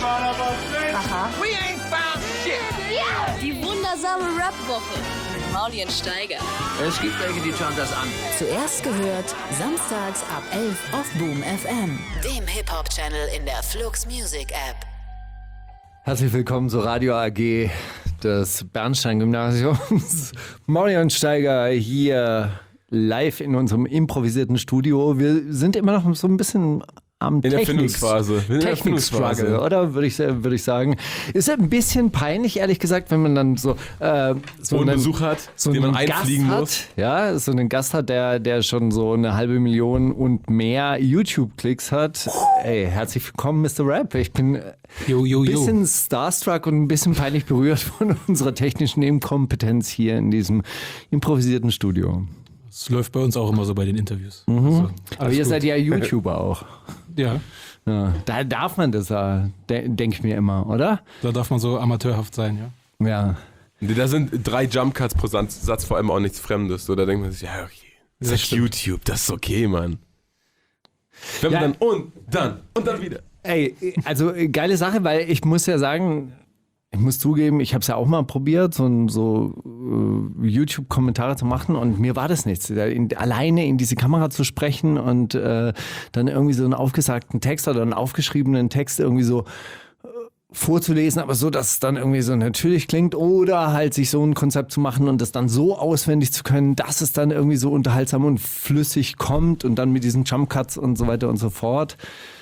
Aha. We ain't found shit. Die wundersame Rap-Woche mit Mauli und Steiger. Es gibt welche, die schauen das an. Zuerst gehört, samstags ab 11 auf Boom FM, dem Hip-Hop-Channel in der Flux Music App. Herzlich willkommen zur Radio AG des Bernstein-Gymnasiums. Mauli und Steiger hier live in unserem improvisierten Studio. Wir sind immer noch so ein bisschen am Technik-Struggle, oder? Würde ich sagen. Ist ein bisschen peinlich, ehrlich gesagt, wenn man dann so einen Besuch hat, so den man einen einfliegen Gast muss. Hat, ja, so einen Gast hat, der schon so 500.000 und mehr YouTube-Klicks hat. Ey, herzlich willkommen, Mr. Rap. Ich bin ein bisschen starstruck und ein bisschen peinlich berührt von unserer technischen Inkompetenz hier in diesem improvisierten Studio. Das läuft bei uns auch immer so bei den Interviews. Mhm. Also, aber ihr seid ja YouTuber auch. Ja. Da darf man das, denke ich mir immer, oder? Da darf man so amateurhaft sein, ja. Ja. Da sind 3 Jump Cuts pro Satz vor allem auch nichts Fremdes. So, da denkt man sich, ja, okay, das ist YouTube, das ist okay, Mann. Wenn man dann und dann wieder. Ey, also geile Sache, weil ich muss ja sagen, ich muss zugeben, ich habe es ja auch mal probiert, so YouTube-Kommentare zu machen und mir war das nichts. Alleine in diese Kamera zu sprechen und dann irgendwie so einen aufgesagten Text oder einen aufgeschriebenen Text irgendwie so vorzulesen, aber so, dass es dann irgendwie so natürlich klingt oder halt sich so ein Konzept zu machen und das dann so auswendig zu können, dass es dann irgendwie so unterhaltsam und flüssig kommt und dann mit diesen Jump Cuts und so weiter und so fort.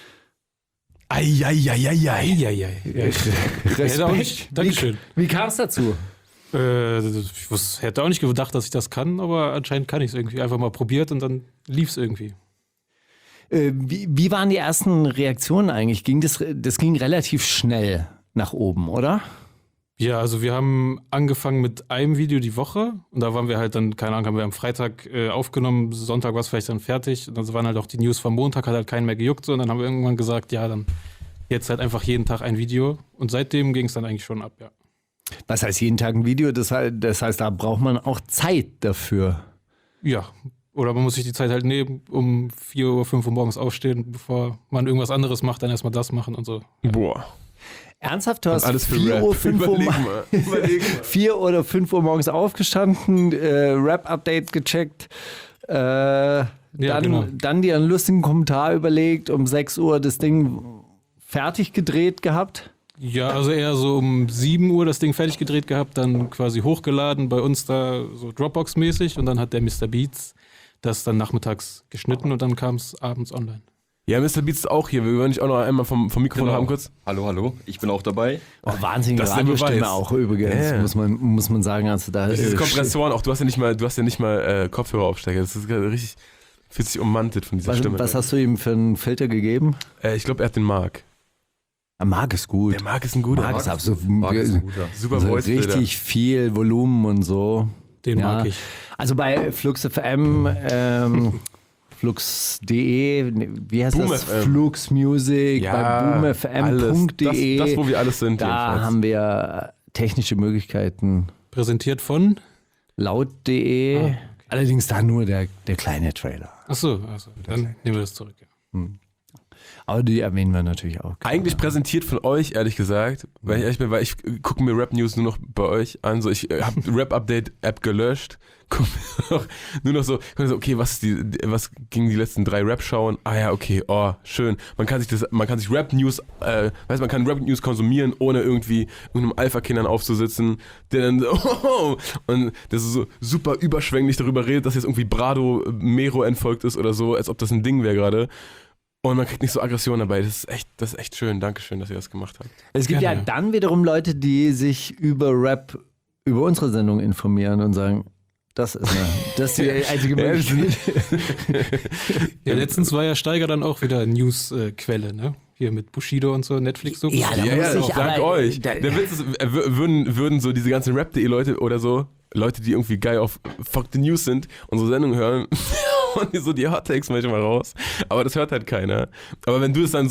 Respekt. Dankeschön. Wie kam es dazu? Ich hätte auch nicht gedacht, dass ich das kann, aber anscheinend kann ich es irgendwie. Einfach mal probiert und dann lief es irgendwie. Wie waren die ersten Reaktionen eigentlich? Das ging relativ schnell nach oben, oder? Ja, also wir haben angefangen mit einem Video die Woche und da waren wir halt dann, keine Ahnung, haben wir am Freitag aufgenommen, Sonntag war es vielleicht dann fertig und dann waren halt auch die News vom Montag, hat halt keinen mehr gejuckt so, und dann haben wir irgendwann gesagt, ja, dann jetzt halt einfach jeden Tag ein Video und seitdem ging es dann eigentlich schon ab, ja. Was heißt jeden Tag ein Video? Das heißt, da braucht man auch Zeit dafür. Ja, oder man muss sich die Zeit halt nehmen, um 4 Uhr, 5 Uhr morgens aufstehen, bevor man irgendwas anderes macht, dann erstmal das machen und so. Boah. Ernsthaft, du hast alles für 4 Rap. Uhr, 5 Uhr, Überleg mal. 4 oder 5 Uhr morgens aufgestanden, Rap-Update gecheckt, genau. dann dir einen lustigen Kommentar überlegt, um 6 Uhr das Ding fertig gedreht gehabt? Ja, also eher so um 7 Uhr das Ding fertig gedreht gehabt, dann quasi hochgeladen, bei uns da so Dropbox-mäßig und dann hat der Mr. Beats das dann nachmittags geschnitten und dann kam es abends online. Ja, Mr. Beats ist auch hier. Wir wollen dich auch noch einmal vom Mikrofon haben kurz. Hallo, ich bin auch dabei. Oh, wahnsinnige Das ist der Radiostimme Beweis. auch übrigens, Ja. muss man sagen. Also da Diese Kompressoren auch, du hast ja nicht mal Kopfhöreraufstecker. Das ist richtig, fühlt sich ummantelt von dieser Stimme. Was hast du ihm für einen Filter gegeben? Ich glaube, er hat den Mark. Mark ist gut. Der Mark ist ein guter. Mark ist absolut Marc ist ein guter. Super so Voice-Bilder. richtig viel Volumen und so. Den mag ich. Also bei Flux FM, flux.de, wie heißt Boom das? FM. Flux Music, Ja, bei boomfm.de. Das, wo wir alles sind. Da jedenfalls. haben wir technische Möglichkeiten. Präsentiert von? Laut.de. Okay. Allerdings da nur der kleine Trailer. Achso, also, dann nehmen wir das zurück. Ja. Aber die erwähnen wir natürlich auch. Eigentlich präsentiert von euch, ehrlich gesagt, weil ich ehrlich bin, weil ich gucke mir Rap-News nur noch bei euch an. So, ich habe Rap-Update-App gelöscht, gucke nur noch so, okay, was gingen die letzten 3 Rap schauen? Ah ja, okay, oh, schön. Man kann sich Rap-News, man kann Rap-News konsumieren, ohne irgendwie irgendeinem Alpha-Kindern aufzusitzen, der dann und das ist so super überschwänglich darüber redet, dass jetzt irgendwie Brado Mero entfolgt ist oder so, als ob das ein Ding wäre gerade. Und man kriegt nicht so Aggression dabei. Das ist echt schön. Dankeschön, dass ihr das gemacht habt. Es gibt Gerne. ja dann wiederum Leute, die sich über Rap, über unsere Sendung informieren und sagen, das ist die einzige Möglichkeit. Ja, letztens war ja Steiger dann auch wieder News-Quelle, ne? Hier mit Bushido und so, Netflix-Dokus. Ja, da muss ich dank aber- euch. da- Der Witz ist, würden so diese ganzen Rap.de-Leute oder so, Leute, die irgendwie geil auf Fuck the News sind, unsere Sendung hören und die so die Hot Takes manchmal raus. Aber das hört halt keiner. Aber wenn du es dann so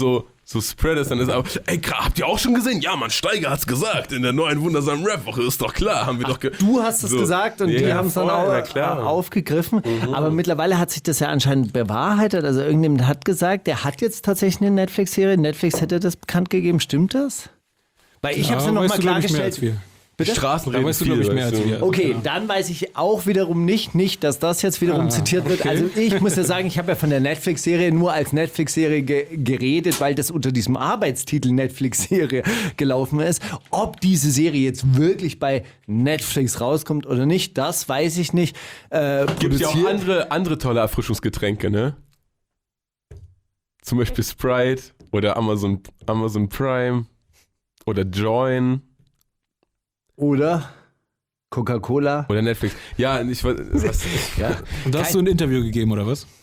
so spreadest, dann ist auch, ey, habt ihr auch schon gesehen? Ja, Mann, Steiger hat's gesagt, in der neuen wundersamen Rap-Woche, ist doch klar, haben wir doch Du hast es gesagt und die haben es dann auch klar. aufgegriffen. Aber mittlerweile hat sich das ja anscheinend bewahrheitet. Also irgendjemand hat gesagt, der hat jetzt tatsächlich eine Netflix-Serie. Netflix hätte das bekannt gegeben. Stimmt das? Weil ich habe es ja nochmal klargestellt. Bitte? Straßenreden Da weißt du, glaube ich, mehr als wir. Okay, dann weiß ich auch wiederum nicht, dass das jetzt wiederum zitiert wird. Also ich muss ja sagen, ich habe ja von der Netflix-Serie nur als Netflix-Serie geredet, weil das unter diesem Arbeitstitel Netflix-Serie gelaufen ist. Ob diese Serie jetzt wirklich bei Netflix rauskommt oder nicht, das weiß ich nicht. Gibt ja auch andere tolle Erfrischungsgetränke, ne? Zum Beispiel Sprite oder Amazon Prime oder Join. Oder Coca-Cola. Oder Netflix. Ja, Ja. Und da hast du ein Interview gegeben, oder was?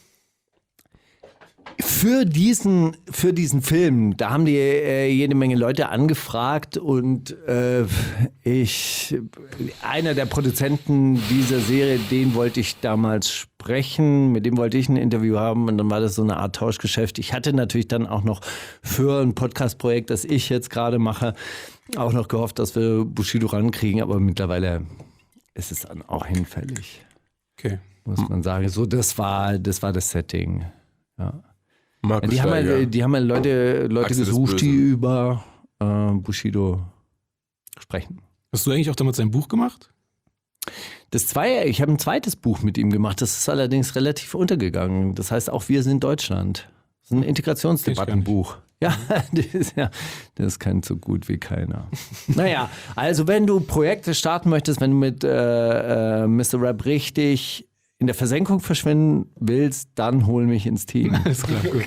Für diesen Film, da haben die jede Menge Leute angefragt und einer der Produzenten dieser Serie, den wollte ich damals sprechen, mit dem wollte ich ein Interview haben und dann war das so eine Art Tauschgeschäft. Ich hatte natürlich dann auch noch für ein Podcast-Projekt, das ich jetzt gerade mache, auch noch gehofft, dass wir Bushido rankriegen, aber mittlerweile ist es dann auch hinfällig, Okay. muss man sagen. So, das war das Setting, ja. Markus Die haben ja Leute Achse des gesucht, die Bösen. über Bushido sprechen. Hast du eigentlich auch damals ein Buch gemacht? Ich habe ein zweites Buch mit ihm gemacht, das ist allerdings relativ untergegangen. Das heißt auch Wir sind Deutschland. Das ist ein Integrationsdebattenbuch. Ja, das ist kein so gut wie keiner. Naja, also wenn du Projekte starten möchtest, wenn du mit Mr. Rap richtig in der Versenkung verschwinden willst, dann hol mich ins Team. Alles klar, gut.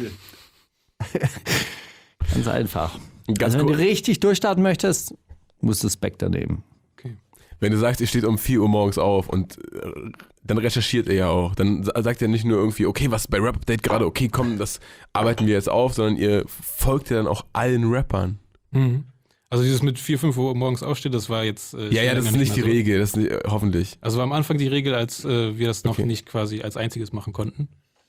Ganz einfach. Ganz Also wenn du cool. richtig durchstarten möchtest, musst du Spectre nehmen. Wenn du sagst, ihr steht um 4 Uhr morgens auf und dann recherchiert ihr ja auch. Dann sagt ihr nicht nur irgendwie, okay, was ist bei Rap Update gerade, okay, komm, das arbeiten wir jetzt auf, sondern ihr folgt ja dann auch allen Rappern. Mhm. Also dieses mit 4, 5 Uhr morgens aufstehen, das war jetzt... Ja, das ist nicht die Regel, das ist nicht, hoffentlich. Also war am Anfang die Regel, als wir das noch Okay. nicht quasi als einziges machen konnten.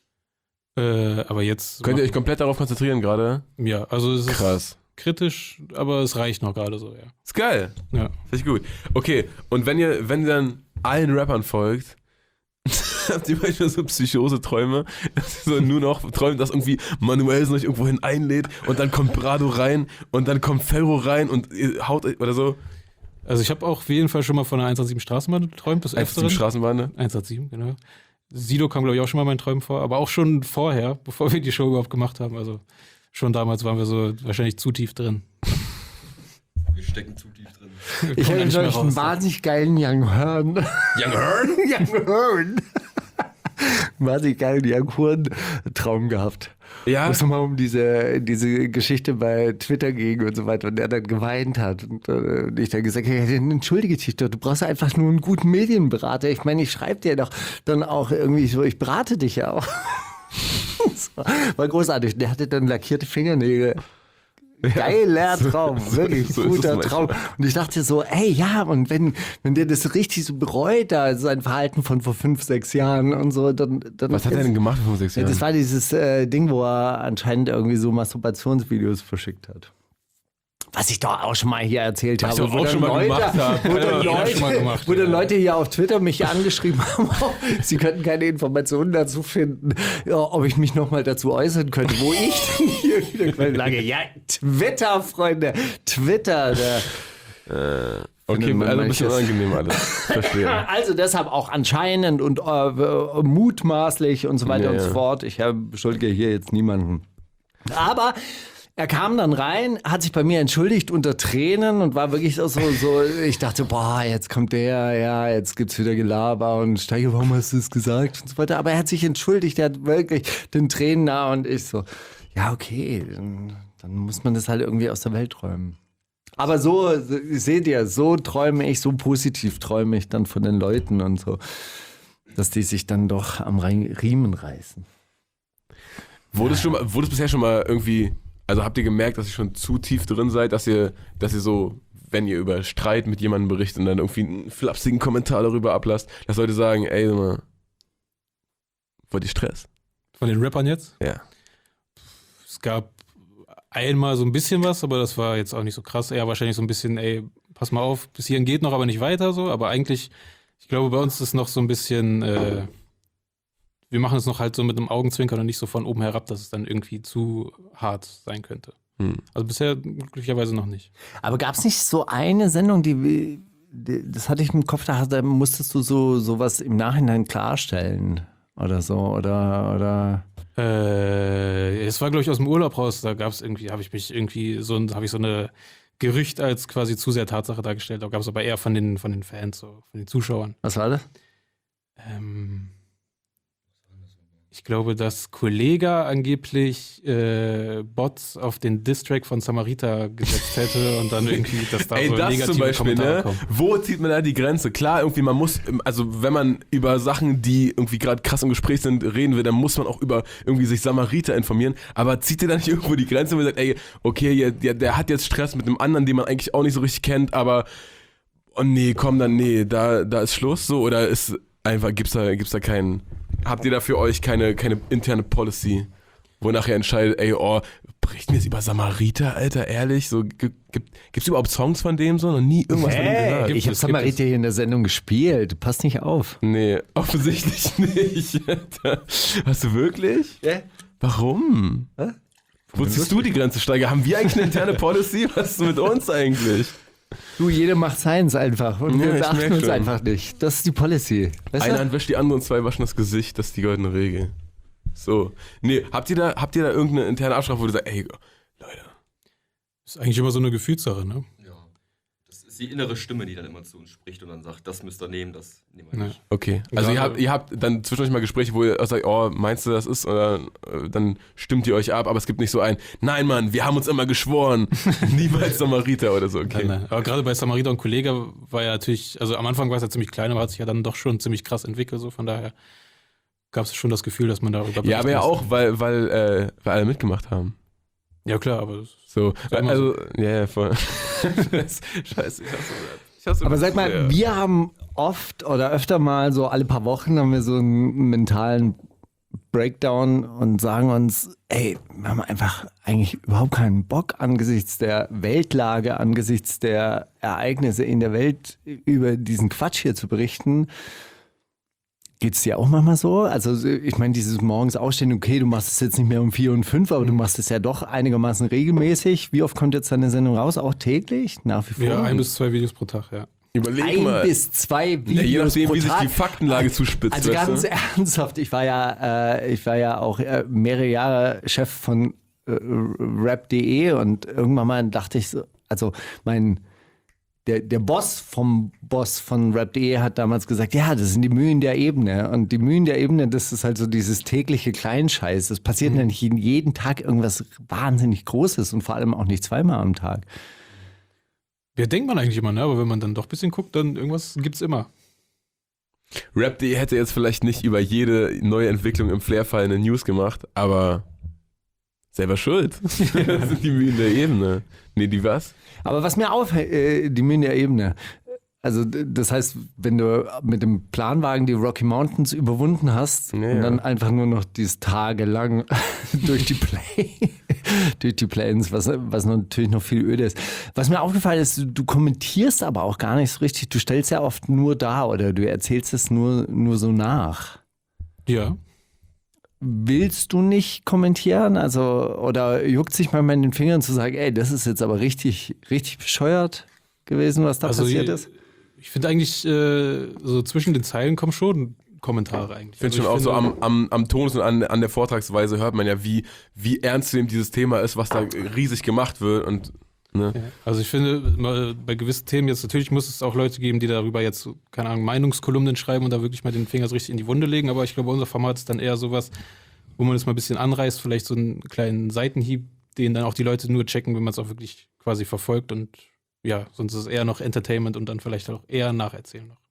Aber jetzt... Könnt ihr euch komplett darauf konzentrieren gerade? Ja, also es ist Krass. kritisch, aber es reicht noch gerade so, ja. Ist geil. Ja. Finde ich gut. Okay, und wenn ihr dann allen Rappern folgt, habt ihr manchmal so Psychose-Träume, dass ihr so nur noch träumt, dass irgendwie Manuelsen euch irgendwo hin einlädt und dann kommt Brado rein und dann kommt Ferro rein und ihr haut euch oder so. Also ich habe auch auf jeden Fall schon mal von einer 187 Straßenbahn geträumt, des Einfach zum Öfteren. Straßenbahn, ne? 187, genau. Sido kam, glaube ich, auch schon mal in meinen Träumen vor, aber auch schon vorher, bevor wir die Show überhaupt gemacht haben. Also schon damals waren wir so wahrscheinlich zu tief drin. Wir stecken zu tief drin. Ich Kommt habe nicht mehr einen raus. wahnsinnig geilen Young Hearn. Young Hearn? Young Hearn. Wahnsinnig geilen Young Hearn-Traum gehabt. Ja. Wo es nochmal um diese Geschichte bei Twitter ging und so weiter und er dann geweint hat und ich dann gesagt habe, ja, entschuldige dich doch, du brauchst einfach nur einen guten Medienberater. Ich meine, ich schreibe dir doch dann auch irgendwie so, ich berate dich ja auch. So, war großartig. Der hatte dann lackierte Fingernägel. Geiler Traum, wirklich so ist guter es Traum. Und ich dachte so, ey, ja, und wenn der das richtig so bereut, da sein Verhalten von vor 5, 6 Jahren und so, dann Was hat er denn gemacht vor 6 Ja, Jahren? das war dieses Ding, wo er anscheinend irgendwie so Masturbationsvideos verschickt hat. Was ich doch auch schon mal hier erzählt Was habe. ich auch schon mal gemacht habe. Wo dann jeder schon mal gemacht, wo dann ja. Leute hier auf Twitter mich angeschrieben haben, sie könnten keine Informationen dazu finden, ja, ob ich mich nochmal dazu äußern könnte, wo ich denn hier wieder Quellen lage. Ja, Twitter, Freunde, Twitter. Okay, man also ein bisschen manches- unangenehm alles. Verstehe. Also deshalb auch anscheinend und mutmaßlich und so weiter Ja, und so ja. fort. Ich beschuldige hier jetzt niemanden. Aber er kam dann rein, hat sich bei mir entschuldigt unter Tränen und war wirklich so, ich dachte, boah, jetzt kommt der, ja, jetzt gibt's wieder Gelaber und Steiger, warum hast du es gesagt und so weiter. Aber er hat sich entschuldigt, er hat wirklich den Tränen nah und ich so, ja, okay, dann muss man das halt irgendwie aus der Welt träumen. Aber so, seht ihr, so träume ich, so positiv träume ich dann von den Leuten und so, dass die sich dann doch am Riemen reißen. Wurde es bisher schon mal irgendwie, also habt ihr gemerkt, dass ihr schon zu tief drin seid, dass ihr so, wenn ihr über Streit mit jemandem berichtet und dann irgendwie einen flapsigen Kommentar darüber ablasst, dass Leute sagen, ey, sag mal, wollt ihr Stress? Von den Rappern jetzt? Ja. Es gab einmal so ein bisschen was, aber das war jetzt auch nicht so krass. Eher wahrscheinlich so ein bisschen, ey, pass mal auf, bis hierhin geht noch, aber nicht weiter so. Aber eigentlich, ich glaube, bei uns ist noch so ein bisschen, wir machen es noch halt so mit einem Augenzwinkern und nicht so von oben herab, dass es dann irgendwie zu hart sein könnte. Also bisher glücklicherweise noch nicht. Aber gab es nicht so eine Sendung, das hatte ich im Kopf, da musstest du sowas im Nachhinein klarstellen oder so, oder Es war, glaube ich, aus dem Urlaub raus, da gab es irgendwie, habe ich so eine Gerücht als quasi zu sehr Tatsache dargestellt, da gab es aber eher von den Fans, so, von den Zuschauern. was war das? Ich glaube, dass Kollega angeblich Bots auf den Distrack von Samarita gesetzt hätte und dann irgendwie, dass da Ey, so das negative zum Beispiel, Kommentare ne? kommen. Wo zieht man da die Grenze? Klar, irgendwie man muss, also wenn man über Sachen, die irgendwie gerade krass im Gespräch sind, reden will, dann muss man auch über irgendwie sich Samariter informieren, aber zieht ihr da nicht irgendwo die Grenze, wo man sagt, ey, okay, der hat jetzt Stress mit einem anderen, den man eigentlich auch nicht so richtig kennt, aber oh nee, komm dann, nee, da ist Schluss so, oder ist einfach, gibt's da keinen, habt ihr da für euch keine interne Policy, wo nachher entscheidet, ey, oh, berichten wir jetzt über Samariter, Alter, ehrlich, so, gibt's überhaupt Songs von dem so? Noch nie irgendwas von dem gehört? Ich habe Samariter hier in der Sendung gespielt, passt nicht auf. Nee, offensichtlich nicht, Alter. Hast du wirklich? Ja. Warum? Wo ziehst du die Grenze, Steiger? Haben wir eigentlich eine interne Policy? Was ist mit uns eigentlich? Du, jeder macht seins einfach und Ja, wir ich beachten merk uns schon. einfach nicht. Das ist die Policy. Weißt Eine du? Hand wäscht die andere und zwei waschen das Gesicht, das ist die goldene Regel. So. Nee, habt ihr da irgendeine interne Absprache, wo du sagst, ey, Leute. Ist eigentlich immer so eine Gefühlssache, ne? Ja. Das ist die innere Stimme, die dann immer zu uns spricht und dann sagt, das müsst ihr nehmen, das nehmen wir nicht. Okay. Also Gerade- ihr habt dann zwischendurch mal Gespräche, wo ihr auch sagt, oh, meinst du, das ist? Oder dann stimmt ihr euch ab, aber es gibt nicht so ein, nein, Mann, wir haben uns immer geschworen, niemals Samariter oder so, okay. Nein. Aber gerade bei Samarita und Kollega war ja natürlich, also am Anfang war es ja ziemlich klein, aber hat sich ja dann doch schon ziemlich krass entwickelt, so von daher gab es schon das Gefühl, dass man darüber Ja, aber ja berichten auch, weil alle mitgemacht haben. muss. Ja klar, aber So, war immer also, ja, voll. Scheiße, ich hasse Aber das sag mal, sehr. wir haben oft oder öfter mal so alle paar Wochen haben wir so einen mentalen Breakdown und sagen uns, ey, wir haben einfach eigentlich überhaupt keinen Bock angesichts der Weltlage, angesichts der Ereignisse in der Welt über diesen Quatsch hier zu berichten. Geht's dir auch manchmal so? Also ich meine, dieses morgens aufstehen, okay, du machst es jetzt nicht mehr um 4 und 5, aber du machst es ja doch einigermaßen regelmäßig. Wie oft kommt jetzt deine Sendung raus? Auch täglich? Nach wie vor? ja 1 bis 2 Videos pro Tag, ja. Überleg 1 mal. bis 2 Videos Ja, je nachdem, pro wie sich Tag. die Faktenlage zuspitzt. Also weißt ganz du? ernsthaft, ich war ja auch mehrere Jahre Chef von rap.de und irgendwann mal dachte ich so, also der Boss von rap.de hat damals gesagt, ja, das sind die Mühen der Ebene. Und die Mühen der Ebene, das ist halt so dieses tägliche Kleinscheiß. Es passiert ja nicht jeden Tag irgendwas wahnsinnig Großes und vor allem auch nicht zweimal am Tag. Ja, denkt man eigentlich immer, ne? Aber wenn man dann doch ein bisschen guckt, dann irgendwas gibt's immer. Rap.de hätte jetzt vielleicht nicht über jede neue Entwicklung im Flair-Fall eine News gemacht, aber selber schuld. Das sind die Mühen der Ebene. Nee, die was? Aber was mir auffällt, die Mühen der Ebene. Also das heißt, wenn du mit dem Planwagen die Rocky Mountains überwunden hast Ja. und dann einfach nur noch dieses tagelang durch die Plains, was natürlich noch viel öde ist. Was mir aufgefallen ist, du kommentierst aber auch gar nicht so richtig. Du stellst ja oft nur dar oder du erzählst es nur so nach. Ja. Willst du nicht kommentieren? Also, oder juckt sich manchmal in den Fingern zu sagen, ey, das ist jetzt aber richtig, richtig bescheuert gewesen, was da passiert ist? Ich finde eigentlich, so zwischen den Zeilen kommen schon Kommentare eigentlich. Ich finde schon auch so am Tonus und an der Vortragsweise hört man ja, wie ernstzunehmend dieses Thema ist, was da riesig gemacht wird und ne? Ja. Also ich finde, mal bei gewissen Themen jetzt, natürlich muss es auch Leute geben, die darüber jetzt, keine Ahnung, Meinungskolumnen schreiben und da wirklich mal den Finger so richtig in die Wunde legen, aber ich glaube, unser Format ist dann eher sowas, wo man es mal ein bisschen anreißt, vielleicht so einen kleinen Seitenhieb, den dann auch die Leute nur checken, wenn man es auch wirklich quasi verfolgt und ja, sonst ist es eher noch Entertainment und dann vielleicht auch eher nacherzählen noch.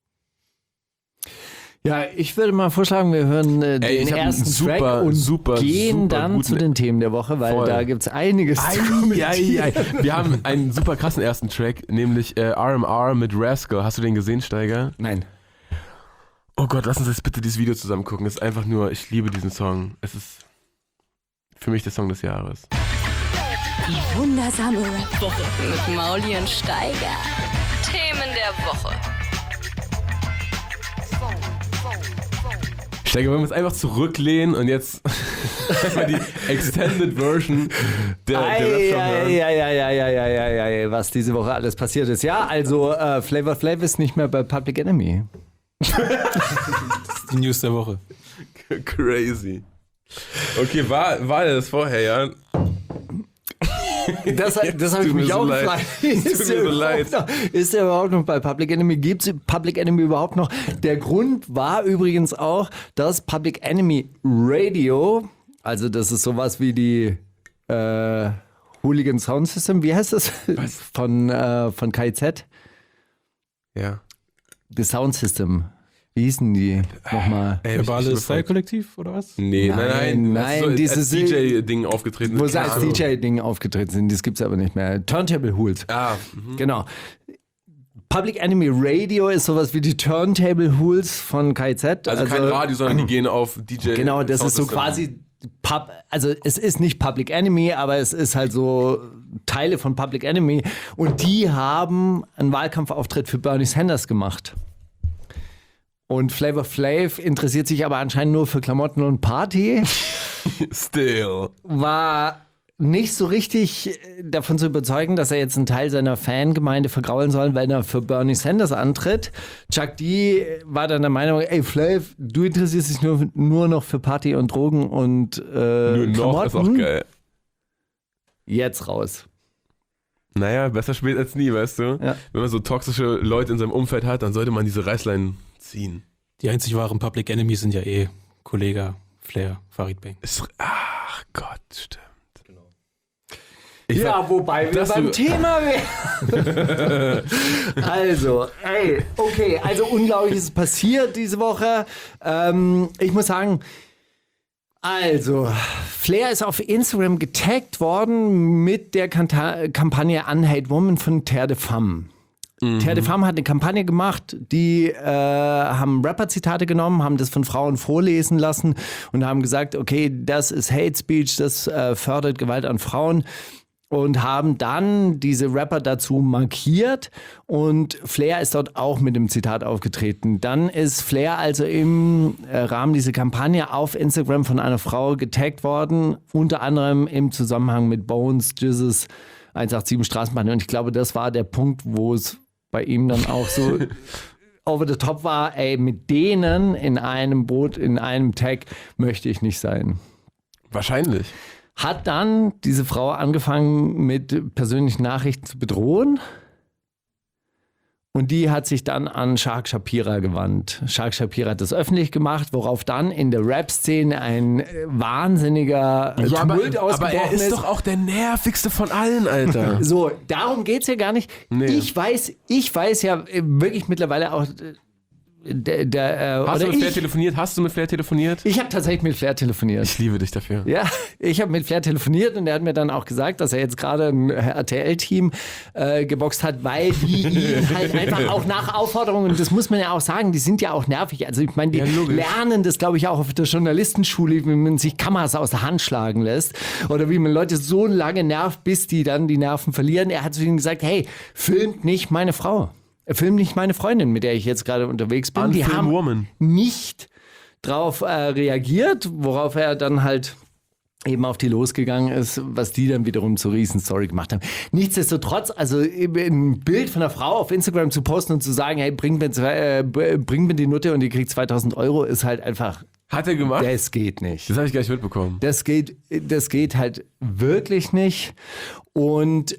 Ja, ich würde mal vorschlagen, wir hören den ich hab einen ersten Track und gehen dann guten- zu den Themen der Woche, weil Voll. da gibt es einiges zu kommentieren. Wir haben einen super krassen ersten Track, nämlich RMR mit Rascal. Hast du den gesehen, Steiger? Nein. Oh Gott, lass uns jetzt bitte dieses Video zusammen gucken. Es ist einfach nur, ich liebe diesen Song. Es ist für mich der Song des Jahres. Die wundersame Rap-Woche mit Mauli und Steiger. Themen der Woche. Steiger, wollen wir uns einfach zurücklehnen und jetzt mal die Extended Version der Rap-Song hören? Ja, was diese Woche alles passiert ist. Ja, also Flavor Flav ist nicht mehr bei Public Enemy. Das ist die News der Woche. Crazy. Okay, war das vorher, ja? Das habe ich Tut mir mich so auch leid. gefragt. Tut mir so leid. Ist der überhaupt noch bei Public Enemy? Gibt es Public Enemy überhaupt noch? Der Grund war übrigens auch, dass Public Enemy Radio, also das ist sowas wie die Hooligan Sound System, wie heißt das? Von KIZ? Ja. The Sound System. Wie hießen die nochmal? Verbales Style-Kollektiv oder was? Nee, nein. Nein, So dieses als DJ-Ding aufgetreten. Wo sie Keine als Ahnung. DJ-Ding aufgetreten sind, das gibt es aber nicht mehr. Turntable Hools. Genau. Public Enemy Radio ist sowas wie die Turntable Hools von KIZ. Also kein Radio, sondern die gehen auf DJ. Genau, das ist so Soundsystem. quasi also es ist nicht Public Enemy, aber es ist halt so Teile von Public Enemy. Und die haben einen Wahlkampfauftritt für Bernie Sanders gemacht. Und Flavor Flav interessiert sich aber anscheinend nur für Klamotten und Party. Still. War nicht so richtig davon zu überzeugen, dass er jetzt einen Teil seiner Fangemeinde vergraulen soll, wenn er für Bernie Sanders antritt. Chuck D war dann der Meinung, ey Flav, du interessierst dich nur noch für Party und Drogen und Nur noch Klamotten. ist auch geil. Jetzt raus. Naja, besser spät als nie, weißt du? Ja. Wenn man so toxische Leute in seinem Umfeld hat, dann sollte man diese Reißleinen ziehen. Die einzig wahren Public Enemies sind ja Kollega, Flair, Farid Bang. Ach Gott, stimmt. Ja, wobei wir dass beim du- Thema wären. Also, also Unglaubliches ist passiert diese Woche. Ich muss sagen, also, Flair ist auf Instagram getaggt worden mit der Kampagne Unhate Woman von Terre de Femme. Terre de Femme hat eine Kampagne gemacht, die haben Rapper-Zitate genommen, haben das von Frauen vorlesen lassen und haben gesagt, okay, das ist Hate Speech, das fördert Gewalt an Frauen. Und haben dann diese Rapper dazu markiert und Flair ist dort auch mit dem Zitat aufgetreten. Dann ist Flair also im Rahmen dieser Kampagne auf Instagram von einer Frau getaggt worden, unter anderem im Zusammenhang mit Bones, Jesus, 187 Straßenbahn. Und ich glaube, das war der Punkt, wo es bei ihm dann auch so over the top war, ey, mit denen in einem Boot, in einem Tag möchte ich nicht sein. Wahrscheinlich. Hat dann diese Frau angefangen mit persönlichen Nachrichten zu bedrohen und die hat sich dann an Shark Shapira gewandt. Shark Shapira hat das öffentlich gemacht, worauf dann in der Rap-Szene ein wahnsinniger Tumult aber ausgebrochen er ist doch auch der nervigste von allen, Alter. So, darum geht's ja gar nicht. Nee. Ich weiß ja wirklich mittlerweile auch... Hast du mit Flair telefoniert? Ich habe tatsächlich mit Flair telefoniert. Ich liebe dich dafür. Ja, ich habe mit Flair telefoniert und er hat mir dann auch gesagt, dass er jetzt gerade ein RTL-Team geboxt hat, weil die ihn halt einfach auch nach Aufforderungen, und das muss man ja auch sagen, die sind ja auch nervig. Also ich meine, die lernen das, glaube ich, auch auf der Journalistenschule, wie man sich Kameras aus der Hand schlagen lässt oder wie man Leute so lange nervt, bis die dann die Nerven verlieren. Er hat zu ihnen gesagt, hey, filmt nicht meine Frau. Film nicht meine Freundin, mit der ich jetzt gerade unterwegs bin. Die haben Woman. nicht drauf reagiert, worauf er dann halt eben auf die losgegangen ist, was die dann wiederum zur Riesenstory gemacht haben. Nichtsdestotrotz, also ein Bild von einer Frau auf Instagram zu posten und zu sagen, hey, bring mir die Nutte und die kriegt 2.000 Euro, ist halt einfach... Hat er gemacht? Das geht nicht. Das habe ich gar nicht mitbekommen. Das geht halt wirklich nicht. Und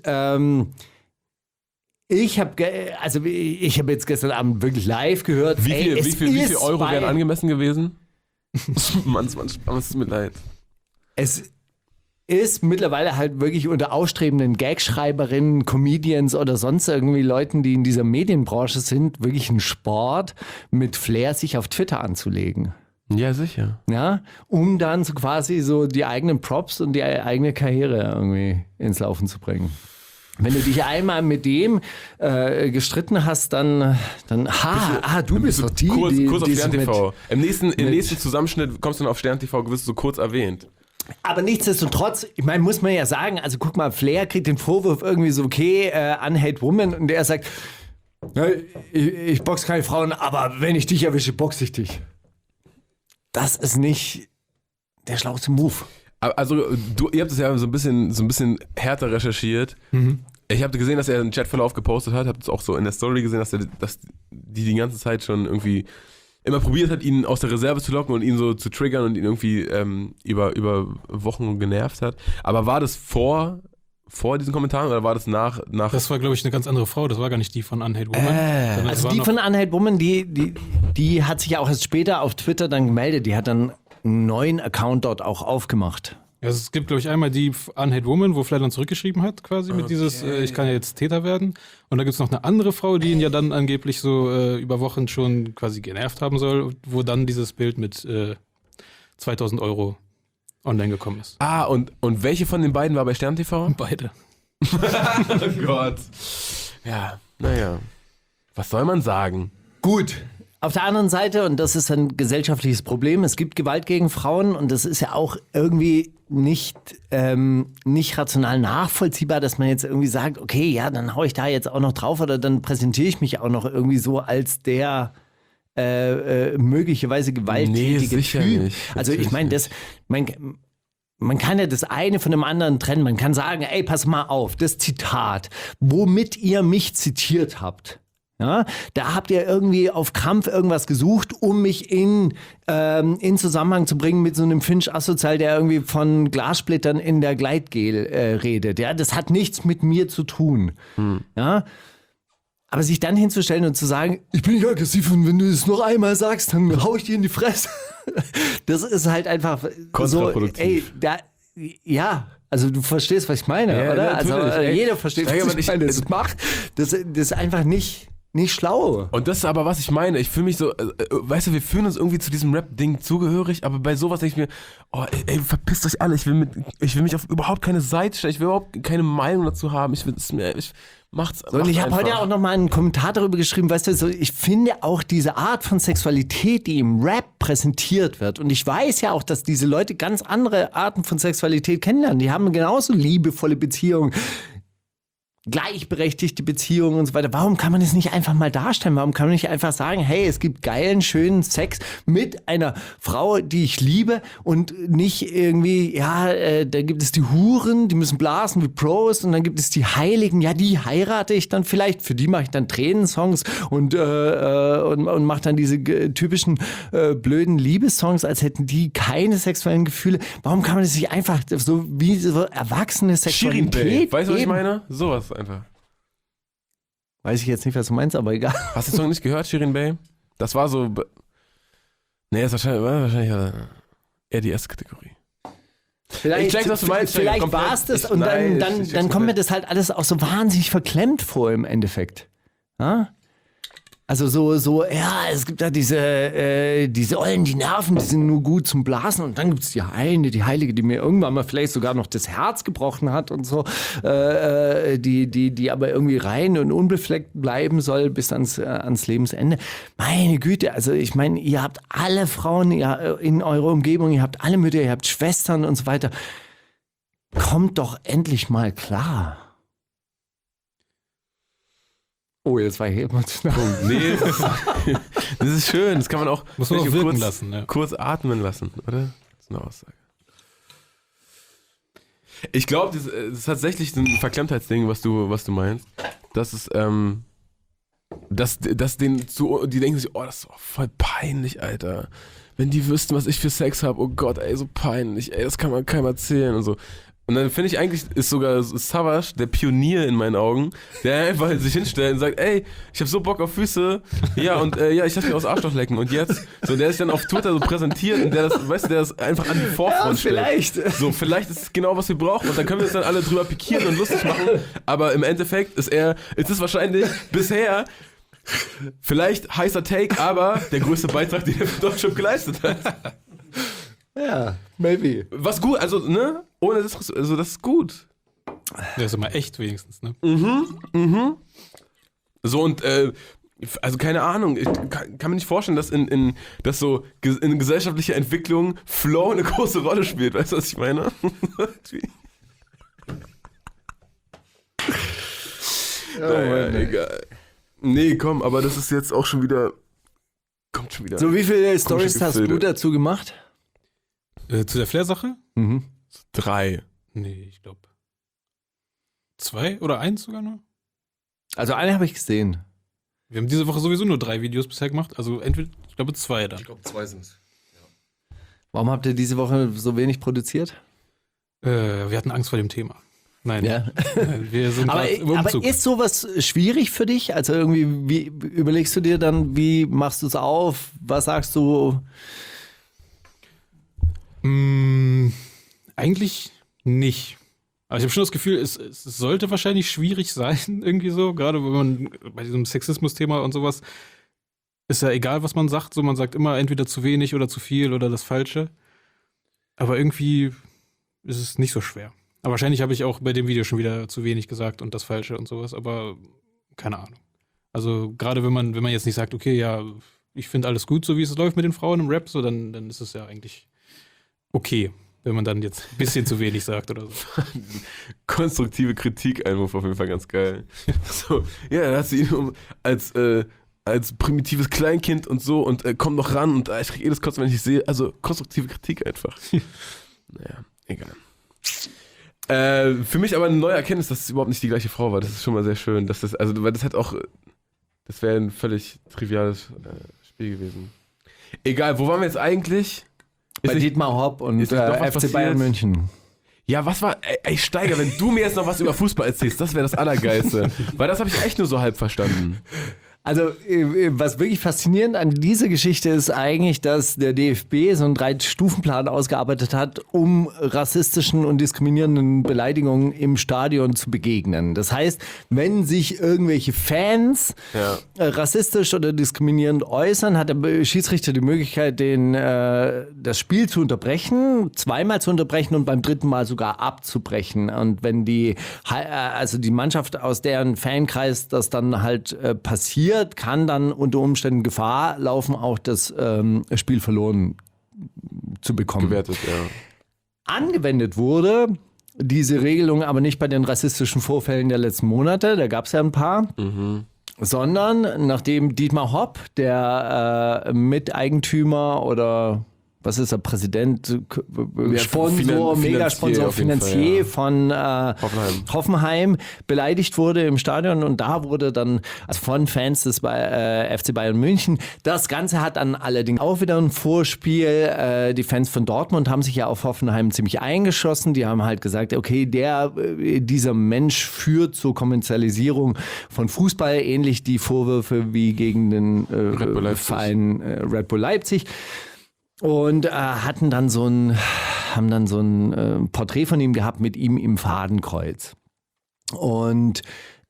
ich habe jetzt gestern Abend wirklich live gehört. Wie viel Euro wären angemessen gewesen? Mann, es tut mir leid. Es ist mittlerweile halt wirklich unter ausstrebenden Gagschreiberinnen, Comedians oder sonst irgendwie Leuten, die in dieser Medienbranche sind, wirklich ein Sport, mit Flair sich auf Twitter anzulegen. Ja, sicher. Ja, um dann so quasi so die eigenen Props und die eigene Karriere irgendwie ins Laufen zu bringen. Wenn du dich einmal mit dem gestritten hast, dann du bist doch die, kurz auf die Stern TV. Im nächsten Zusammenschnitt kommst du dann auf Stern TV, wirst du so kurz erwähnt. Aber nichtsdestotrotz, ich meine, muss man ja sagen, also guck mal, Flair kriegt den Vorwurf irgendwie so, okay, Unhate Woman, und er sagt, ja, ich boxe keine Frauen, aber wenn ich dich erwische, boxe ich dich. Das ist nicht der schlauste Move. Also, ihr habt es ja so ein bisschen härter recherchiert. Ich habe gesehen, dass er einen Chatverlauf gepostet hat, habt es auch so in der Story gesehen, dass die ganze Zeit schon irgendwie immer probiert hat, ihn aus der Reserve zu locken und ihn so zu triggern und ihn irgendwie über Wochen genervt hat. Aber war das vor diesen Kommentaren oder war das nach? Das war, glaube ich, eine ganz andere Frau. Das war gar nicht die von Unhate Woman. Also die von Unhate Woman, die hat sich ja auch erst später auf Twitter dann gemeldet. Die hat dann einen neuen Account dort auch aufgemacht. Also es gibt, glaube ich, einmal die Unhate Woman, wo Flair dann zurückgeschrieben hat, quasi mit dieses, ich kann ja jetzt Täter werden. Und da gibt es noch eine andere Frau, die ihn ja dann angeblich so über Wochen schon quasi genervt haben soll, wo dann dieses Bild mit 2.000 € online gekommen ist. Ah, und welche von den beiden war bei Stern TV? Beide. Oh Gott. Ja, naja. Was soll man sagen? Gut. Auf der anderen Seite, und das ist ein gesellschaftliches Problem, es gibt Gewalt gegen Frauen und das ist ja auch irgendwie nicht rational nachvollziehbar, dass man jetzt irgendwie sagt, okay, ja, dann hau ich da jetzt auch noch drauf oder dann präsentiere ich mich auch noch irgendwie so als der möglicherweise gewalttätige Typ. Nicht. Also ich meine, man kann ja das eine von dem anderen trennen. Man kann sagen, ey, pass mal auf, das Zitat, womit ihr mich zitiert habt, ja, da habt ihr irgendwie auf Krampf irgendwas gesucht, um mich in Zusammenhang zu bringen mit so einem Finch Asozial, der irgendwie von Glassplittern in der Gleitgel redet. Ja, das hat nichts mit mir zu tun. Ja, aber sich dann hinzustellen und zu sagen, ich bin nicht aggressiv und wenn du es noch einmal sagst, dann hau ich dir in die Fresse. Das ist halt einfach kontraproduktiv. So, ja, also du verstehst, was ich meine, ja, oder? Also jeder versteht, was ich meine. Das ist einfach nicht schlau. Und das ist aber, was ich meine. Ich fühle mich so, weißt du, wir fühlen uns irgendwie zu diesem Rap-Ding zugehörig, aber bei sowas denke ich mir, oh, ey, verpisst euch alle. Ich will mich auf überhaupt keine Seite stellen. Ich will überhaupt keine Meinung dazu haben. Macht's so, und ich habe heute auch noch mal einen Kommentar darüber geschrieben, weißt du, so, ich finde auch diese Art von Sexualität, die im Rap präsentiert wird, und ich weiß ja auch, dass diese Leute ganz andere Arten von Sexualität kennenlernen, die haben genauso liebevolle Beziehungen, gleichberechtigte Beziehungen und so weiter. Warum kann man das nicht einfach mal darstellen? Warum kann man nicht einfach sagen, hey, es gibt geilen, schönen Sex mit einer Frau, die ich liebe, und nicht irgendwie, ja, da gibt es die Huren, die müssen blasen wie Pros, und dann gibt es die Heiligen, ja, die heirate ich dann vielleicht, für die mache ich dann Tränensongs und mache dann diese typischen blöden Liebessongs, als hätten die keine sexuellen Gefühle. Warum kann man das nicht einfach so wie so erwachsene Sexualität Shirin Bey. Weißt du, was ich geben? meine? Sowas einfach. Weiß ich jetzt nicht, was du meinst, aber egal. Hast du den Song nicht gehört, Shirin Bey? Das war so. Nee, ist wahrscheinlich eher die erste Kategorie. Vielleicht, ich check, was du meinst. Vielleicht war es das, und dann kommt mir das halt alles auch so wahnsinnig verklemmt vor im Endeffekt. Ja? Also so, ja, es gibt da diese Ollen, die Nerven, die sind nur gut zum Blasen, und dann gibt es die Heilige, die mir irgendwann mal vielleicht sogar noch das Herz gebrochen hat und so, die aber irgendwie rein und unbefleckt bleiben soll bis ans Lebensende. Meine Güte, also ich meine, ihr habt alle Frauen in eurer Umgebung, ihr habt alle Mütter, ihr habt Schwestern und so weiter. Kommt doch endlich mal klar. Oh, jetzt war ich emotional. Nee, das ist schön. Das kann man auch, muss man auch wirken lassen. Ja. Kurz atmen lassen, oder? Das ist eine Aussage. Ich glaube, das ist tatsächlich ein Verklemmtheitsding, was du meinst. Das ist, die denken sich, oh, das ist voll peinlich, Alter. Wenn die wüssten, was ich für Sex habe, oh Gott, ey, so peinlich, ey, das kann man keinem erzählen und so. Und dann finde ich eigentlich, ist sogar Savage der Pionier in meinen Augen, der einfach sich hinstellt und sagt, ey, ich habe so Bock auf Füße, ja, und ich lass mich aus Arschloch lecken, und jetzt, so, der sich dann auf Twitter so präsentiert und der das einfach an die Vorfront stellt. Vielleicht. So, vielleicht ist es genau, was wir brauchen, und dann können wir uns dann alle drüber pikieren und lustig machen, aber im Endeffekt ist es wahrscheinlich bisher vielleicht heißer Take, aber der größte Beitrag, den er für Deutschland geleistet hat. Ja, maybe. Was gut, also, ne? Ohne das, also das ist gut. Der ist immer echt wenigstens, ne? So, und Also keine Ahnung, ich kann mir nicht vorstellen, dass dass so in gesellschaftlicher Entwicklung Flow eine große Rolle spielt. Weißt du, was ich meine? Naja, egal. Nee, komm, aber das ist jetzt auch schon wieder... Kommt schon wieder. So, wie viele Storys hast du dazu gemacht? Zu der Flair-Sache? 3. Nee, ich glaube 2 oder 1 sogar nur. Also eine habe ich gesehen. Wir haben diese Woche sowieso nur 3 Videos bisher gemacht. Also entweder, ich glaube 2 dann. Ich glaube, 2 sind es. Warum habt ihr diese Woche so wenig produziert? Wir hatten Angst vor dem Thema. Nein, Ja. wir sind Aber, gerade im Umzug. aber ist sowas schwierig für dich? Also irgendwie, wie überlegst du dir dann, wie machst du es auf? Was sagst du? Eigentlich nicht. Aber ich habe schon das Gefühl, es sollte wahrscheinlich schwierig sein, irgendwie so. Gerade wenn man bei diesem Sexismus-Thema und sowas, ist ja egal, was man sagt. So, man sagt immer entweder zu wenig oder zu viel oder das Falsche. Aber irgendwie ist es nicht so schwer. Aber wahrscheinlich habe ich auch bei dem Video schon wieder zu wenig gesagt und das Falsche und sowas. Aber keine Ahnung. Also gerade wenn man jetzt nicht sagt, okay, ja, ich finde alles gut, so wie es läuft mit den Frauen im Rap, so dann ist es ja eigentlich okay. Wenn man dann jetzt ein bisschen zu wenig sagt oder so. Konstruktive Kritik-Einwurf auf jeden Fall ganz geil. So, ja, dann hast du ihn als primitives Kleinkind und so und komm noch ran und ich krieg das Kotzen, wenn ich sehe. Also konstruktive Kritik einfach. Naja, egal. Für mich aber eine neue Erkenntnis, dass es überhaupt nicht die gleiche Frau war. Das ist schon mal sehr schön. Weil das wäre ein völlig triviales Spiel gewesen. Egal, wo waren wir jetzt eigentlich? Bei Dietmar Hopp und FC Bayern München. Ja, was war... Ey, Steiger, wenn du mir jetzt noch was über Fußball erzählst, das wäre das Allergeilste. Weil das habe ich echt nur so halb verstanden. Also, was wirklich faszinierend an dieser Geschichte ist eigentlich, dass der DFB so einen 3-Stufen-Plan ausgearbeitet hat, um rassistischen und diskriminierenden Beleidigungen im Stadion zu begegnen. Das heißt, wenn sich irgendwelche Fans rassistisch oder diskriminierend äußern, hat der Schiedsrichter die Möglichkeit, das Spiel zu unterbrechen, zweimal zu unterbrechen und beim dritten Mal sogar abzubrechen. Und wenn die Mannschaft, aus deren Fankreis das dann halt passiert, kann dann unter Umständen Gefahr laufen, auch das Spiel verloren zu bekommen. Gewertet, ja. Angewendet wurde diese Regelung aber nicht bei den rassistischen Vorfällen der letzten Monate, da gab es ja ein paar, sondern nachdem Dietmar Hopp, der Miteigentümer oder was ist der Präsident, Sponsor, Megasponsor, Finanzier von Hoffenheim beleidigt wurde im Stadion und da wurde dann von Fans des FC Bayern München. Das Ganze hat dann allerdings auch wieder ein Vorspiel. Die Fans von Dortmund haben sich ja auf Hoffenheim ziemlich eingeschossen. Die haben halt gesagt, okay, dieser Mensch führt zur Kommerzialisierung von Fußball, ähnlich die Vorwürfe wie gegen den Verein Red Bull Leipzig. Und haben dann so ein Porträt von ihm gehabt mit ihm im Fadenkreuz. Und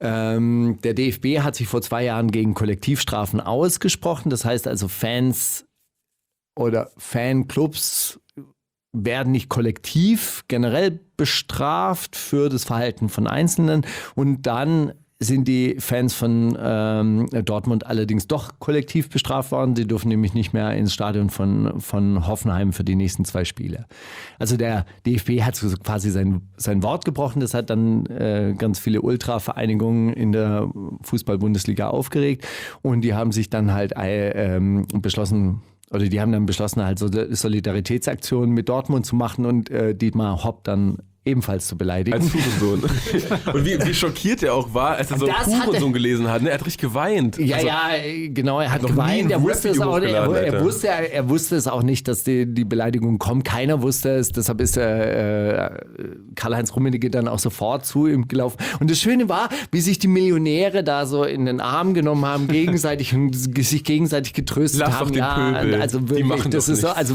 der DFB hat sich vor 2 Jahren gegen Kollektivstrafen ausgesprochen. Das heißt also, Fans oder Fanclubs werden nicht kollektiv generell bestraft für das Verhalten von Einzelnen. Und dann sind die Fans von Dortmund allerdings doch kollektiv bestraft worden. Sie dürfen nämlich nicht mehr ins Stadion von Hoffenheim für die nächsten 2 Spiele. Also der DFB hat so quasi sein Wort gebrochen. Das hat dann ganz viele Ultra-Vereinigungen in der Fußball-Bundesliga aufgeregt. Und die haben sich dann halt beschlossen, halt so Solidaritätsaktionen mit Dortmund zu machen und Dietmar Hopp dann ebenfalls zu beleidigen. Als Hurensohn. Und wie schockiert er auch war, als er so Hurensohn gelesen hat. Ne? Er hat richtig geweint. Ja, genau, er hat geweint. Er wusste es auch nicht. Er wusste es auch nicht, dass die Beleidigung kommt. Keiner wusste es. Deshalb ist Karl-Heinz Rummenigge dann auch sofort zu ihm gelaufen. Und das Schöne war, wie sich die Millionäre da so in den Arm genommen haben, gegenseitig und sich gegenseitig getröstet Lass haben. Doch den Pöbel. Also wirklich, die machen das doch ist nichts. so, also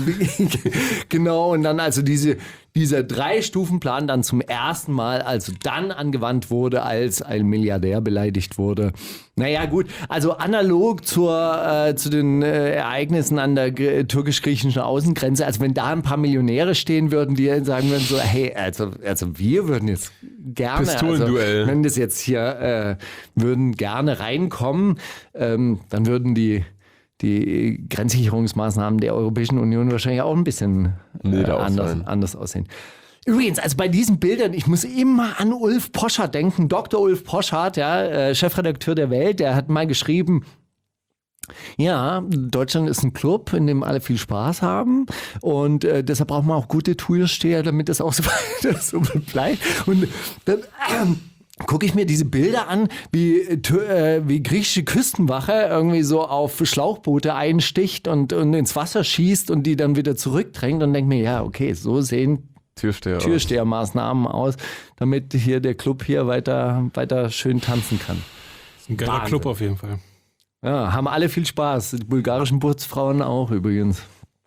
genau. Und dann also dieser 3-Stufen-Plan dann zum ersten Mal also dann angewandt wurde, als ein Milliardär beleidigt wurde. Naja gut, also analog zu den Ereignissen an der türkisch-griechischen Außengrenze, also wenn da ein paar Millionäre stehen würden, die sagen würden so, hey, also wir würden jetzt gerne, Pistolenduell. wenn das jetzt hier würden gerne reinkommen, dann würden die Grenzsicherungsmaßnahmen der Europäischen Union wahrscheinlich auch ein bisschen anders aussehen. Übrigens, also bei diesen Bildern, ich muss immer an Ulf Poschardt denken. Dr. Ulf Poschardt, Chefredakteur der Welt, der hat mal geschrieben, ja, Deutschland ist ein Club, in dem alle viel Spaß haben und deshalb braucht man auch gute Türsteher, damit das auch so weiter so bleibt. Und dann gucke ich mir diese Bilder an, wie griechische Küstenwache irgendwie so auf Schlauchboote einsticht und ins Wasser schießt und die dann wieder zurückdrängt und denke mir, ja, okay, so sehen Türstehermaßnahmen aus, damit hier der Club hier weiter schön tanzen kann. Das ist ein geiler Club auf jeden Fall. Ja, haben alle viel Spaß. Die bulgarischen Putzfrauen auch übrigens.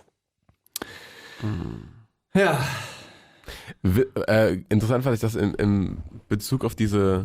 Ja. Interessant fand ich das im Bezug auf diese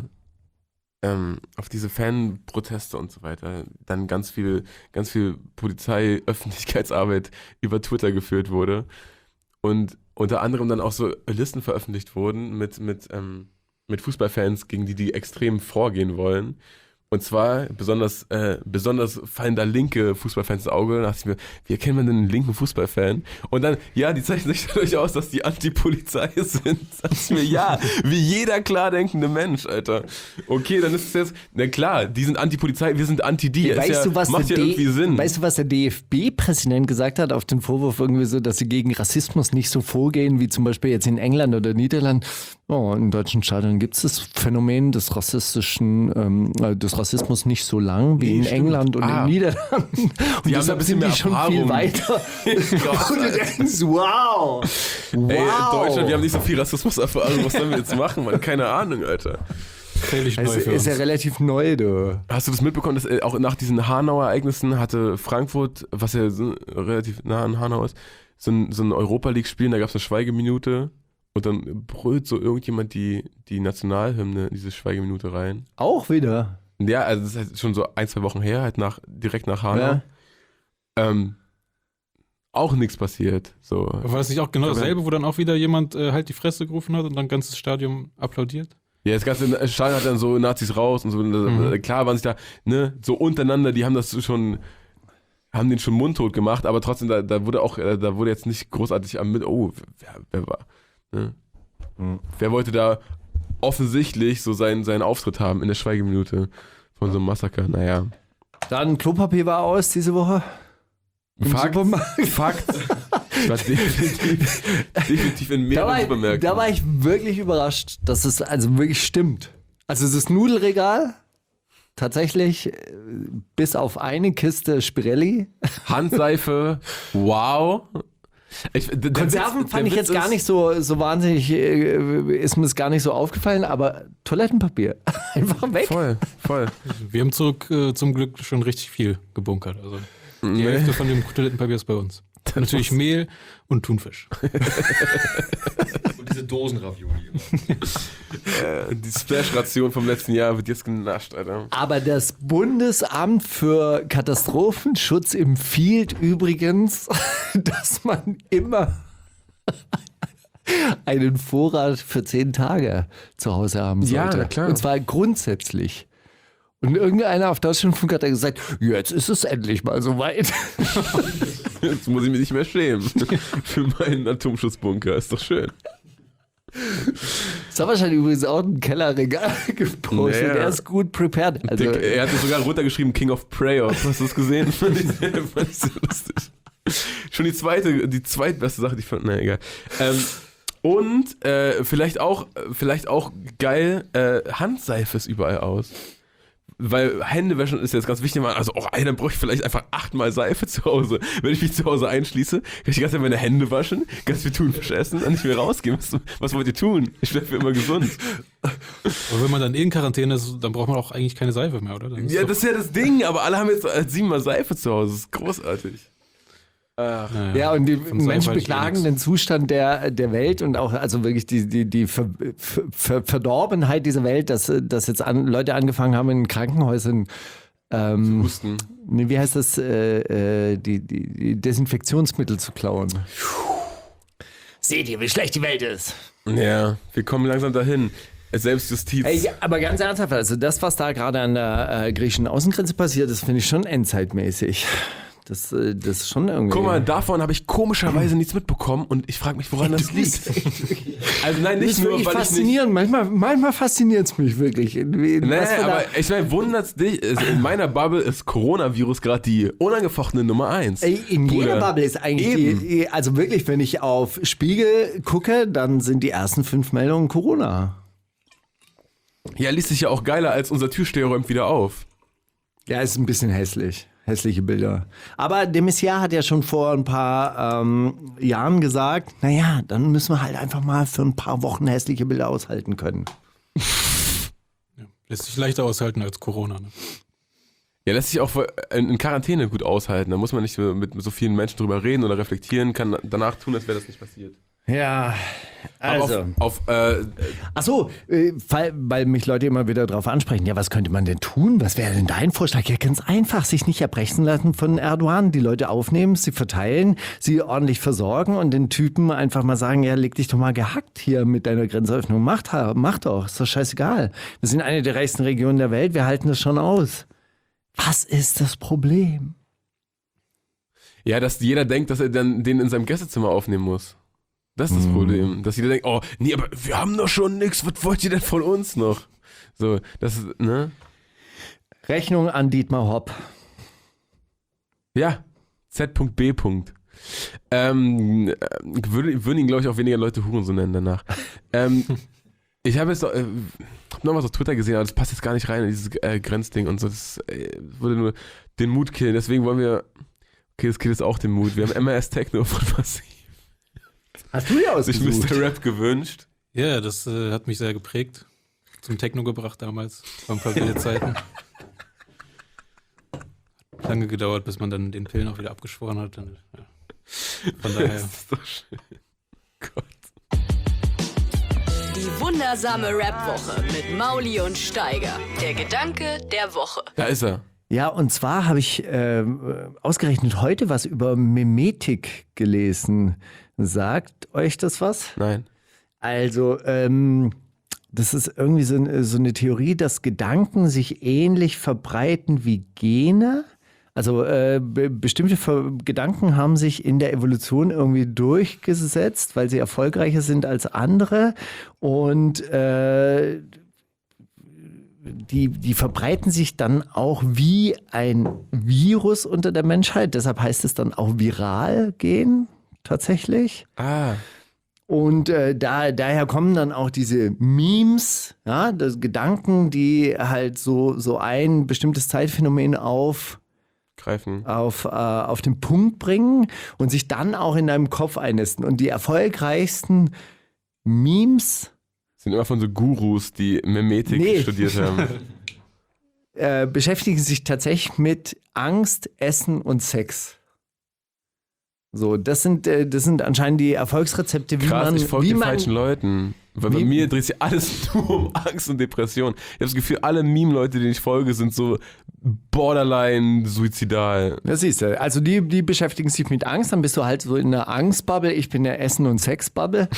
Fanproteste und so weiter, dann ganz viel Polizei-Öffentlichkeitsarbeit über Twitter geführt wurde und unter anderem dann auch so Listen veröffentlicht wurden mit Fußballfans, gegen die extrem vorgehen wollen. Und zwar besonders fallen da linke Fußballfans ins Auge. Da dachte ich mir, wie erkennt man denn einen linken Fußballfan? Und dann, ja, die zeichnen sich dadurch aus, dass die Anti-Polizei sind. Da dachte ich mir, ja, wie jeder klar denkende Mensch, Alter. Okay, dann ist es jetzt, na klar, die sind Anti-Polizei, wir sind Anti-Die. Macht ja irgendwie Sinn. Weißt du, was der DFB-Präsident gesagt hat auf den Vorwurf irgendwie so, dass sie gegen Rassismus nicht so vorgehen, wie zum Beispiel jetzt in England oder Niederland? Oh, in deutschen Stadien gibt es das Phänomen des Rassismus nicht so lang wie in England und in Niederlanden. Und deshalb sind die schon viel weiter. Und du denkst, wow. Ey, in Deutschland, wir haben nicht so viel Rassismuserfahrung. Was sollen wir jetzt machen, Mann? Keine Ahnung, Alter. Völlig neu für uns. Ist ja relativ neu, du. Hast du das mitbekommen, dass auch nach diesen Hanauer-Ereignissen hatte Frankfurt, was ja so relativ nah an Hanau ist, so ein Europa-League-Spiel, da gab es eine Schweigeminute. Und dann brüllt so irgendjemand die Nationalhymne in diese Schweigeminute rein. Auch wieder? Ja, also das ist halt schon so 1-2 Wochen her, halt direkt nach Hanau. Ja. Auch nichts passiert. So. War das nicht auch genau dasselbe, wo dann auch wieder jemand halt die Fresse gerufen hat und dann ganzes Stadion applaudiert? Ja, das ganze Stadion hat dann so Nazis raus und so. Klar waren sich da, ne, so untereinander, die haben den schon mundtot gemacht, aber trotzdem, da wurde jetzt nicht großartig wer war. Ne? Wer wollte da offensichtlich so seinen Auftritt haben in der Schweigeminute von so einem Massaker? Naja. Dann Klopapier war aus diese Woche. Fakt. Ich war definitiv in mehreren Supermärkten. Da war ich wirklich überrascht, dass es also wirklich stimmt. Also das Nudelregal, tatsächlich bis auf eine Kiste Spirelli. Handseife, wow. Konserven fand ich jetzt gar nicht so wahnsinnig, ist mir das gar nicht so aufgefallen, aber Toilettenpapier, einfach weg. Voll. Wir haben zum Glück schon richtig viel gebunkert. Also die Hälfte von dem Toilettenpapier ist bei uns. Natürlich Mehl und Thunfisch. Und diese Dosenravioli. Die Splash-Ration vom letzten Jahr wird jetzt genascht, Alter. Aber das Bundesamt für Katastrophenschutz empfiehlt übrigens, dass man immer einen Vorrat für 10 Tage zu Hause haben sollte. Ja, na klar. Und zwar grundsätzlich. Und irgendeiner auf Deutschlandfunk hat gesagt, jetzt ist es endlich mal soweit. Jetzt muss ich mich nicht mehr schämen für meinen Atomschutzbunker. Ist doch schön. Das hat wahrscheinlich übrigens auch ein Kellerregal gepostet. Naja. Der ist gut prepared. Also, Er hat sogar runtergeschrieben King of Prayer. Hast du das gesehen? Fand ich so lustig. Schon die zweitbeste Sache, die ich fand. Naja, egal. Und vielleicht auch geil, Handseife ist überall aus. Weil Händewaschen ist jetzt ganz wichtig, also dann brauche ich vielleicht einfach 8-mal Seife zu Hause. Wenn ich mich zu Hause einschließe, kann ich die ganze Zeit meine Hände waschen, ganz viel Thunfisch essen und nicht mehr rausgehen. Was wollt ihr tun? Ich bleibe für immer gesund. Aber wenn man dann in Quarantäne ist, dann braucht man auch eigentlich keine Seife mehr, oder? Ja, das ist ja das Ding, aber alle haben jetzt 7-mal Seife zu Hause. Das ist großartig. Ach. Ja, und die Menschen beklagen den Zustand der Welt und auch also wirklich die Verdorbenheit dieser Welt, dass jetzt Leute angefangen haben in Krankenhäusern zu husten. Wie heißt das? Die Desinfektionsmittel zu klauen. Seht ihr, wie schlecht die Welt ist? Ja, wir kommen langsam dahin. Selbstjustiz. Ey, aber ganz ernsthaft, also das, was da gerade an der griechischen Außengrenze passiert, das finde ich schon endzeitmäßig. Das ist schon irgendwie... Guck mal, davon habe ich komischerweise nichts mitbekommen und ich frage mich, woran das liegt. Also nein, nicht nur, weil ich nicht... faszinierend. Manchmal fasziniert es mich wirklich. Aber ich meine, wundert's dich, in meiner Bubble ist Coronavirus gerade die unangefochtene Nummer 1. Ey, in Bruder. jeder Bubble ist eigentlich also wirklich, wenn ich auf Spiegel gucke, dann sind die ersten 5 Meldungen Corona. Ja, liest sich ja auch geiler als unser Türsteher räumt wieder auf. Ja, ist ein bisschen hässlich. Hässliche Bilder. Aber de Maizière hat ja schon vor ein paar Jahren gesagt, naja, dann müssen wir halt einfach mal für ein paar Wochen hässliche Bilder aushalten können. Ja, lässt sich leichter aushalten als Corona. Ne? Ja, lässt sich auch in Quarantäne gut aushalten. Da muss man nicht mit so vielen Menschen drüber reden oder reflektieren, kann danach tun, als wäre das nicht passiert. Ja, also. Ach so, weil mich Leute immer wieder darauf ansprechen, ja, was könnte man denn tun? Was wäre denn dein Vorschlag? Ja, ganz einfach, sich nicht erpressen lassen von Erdogan. Die Leute aufnehmen, sie verteilen, sie ordentlich versorgen und den Typen einfach mal sagen, ja, leg dich doch mal gehackt hier mit deiner Grenzöffnung. Mach doch, ist doch scheißegal. Wir sind eine der reichsten Regionen der Welt, wir halten das schon aus. Was ist das Problem? Ja, dass jeder denkt, dass er dann den in seinem Gästezimmer aufnehmen muss. Das ist das Problem. Dass jeder denkt, oh, nee, aber wir haben doch schon nichts, was wollt ihr denn von uns noch? So, das ist, ne? Rechnung an Dietmar Hopp. Ja, Z.B. Würden ihn, glaube ich, auch weniger Leute Hurensohn nennen danach. Ich habe jetzt noch was auf Twitter gesehen, aber das passt jetzt gar nicht rein in dieses Grenzding und so. Das würde nur den Mut killen. Deswegen wollen wir, okay, das killt jetzt auch den Mut. Wir haben MRS Techno von Massiv. Hast du ja sich Mr. Rap gewünscht. Ja, das hat mich sehr geprägt. Zum Techno gebracht damals. War ein paar wilde Zeiten. Lange gedauert, bis man dann den Pillen auch wieder abgeschworen hat. Und, ja. Von daher. Das ist doch schön. Gott. Die wundersame Rap-Woche mit Mauli und Steiger. Der Gedanke der Woche. Da ist er. Ja, und zwar habe ich ausgerechnet heute was über Memetik gelesen. Sagt euch das was? Nein. Also, das ist irgendwie so eine Theorie, dass Gedanken sich ähnlich verbreiten wie Gene. Also bestimmte Gedanken haben sich in der Evolution irgendwie durchgesetzt, weil sie erfolgreicher sind als andere. Und die verbreiten sich dann auch wie ein Virus unter der Menschheit. Deshalb heißt es dann auch viral gehen, tatsächlich. Ah. Und daher kommen dann auch diese Memes, ja, das Gedanken, die halt so ein bestimmtes Zeitphänomen auf den Punkt bringen und sich dann auch in deinem Kopf einnisten. Und die erfolgreichsten Memes sind immer von so Gurus, die Memetik studiert haben. Beschäftigen sich tatsächlich mit Angst, Essen und Sex. So, das sind anscheinend die Erfolgsrezepte, wie Krass, man... ich folge den man, falschen Leuten. Weil bei mir dreht sich alles nur um Angst und Depression. Ich habe das Gefühl, alle Meme-Leute, denen ich folge, sind so borderline suizidal. Das siehst du. Also die beschäftigen sich mit Angst, dann bist du halt so in der Angstbubble. Ich bin der Essen- und Sex-Bubble.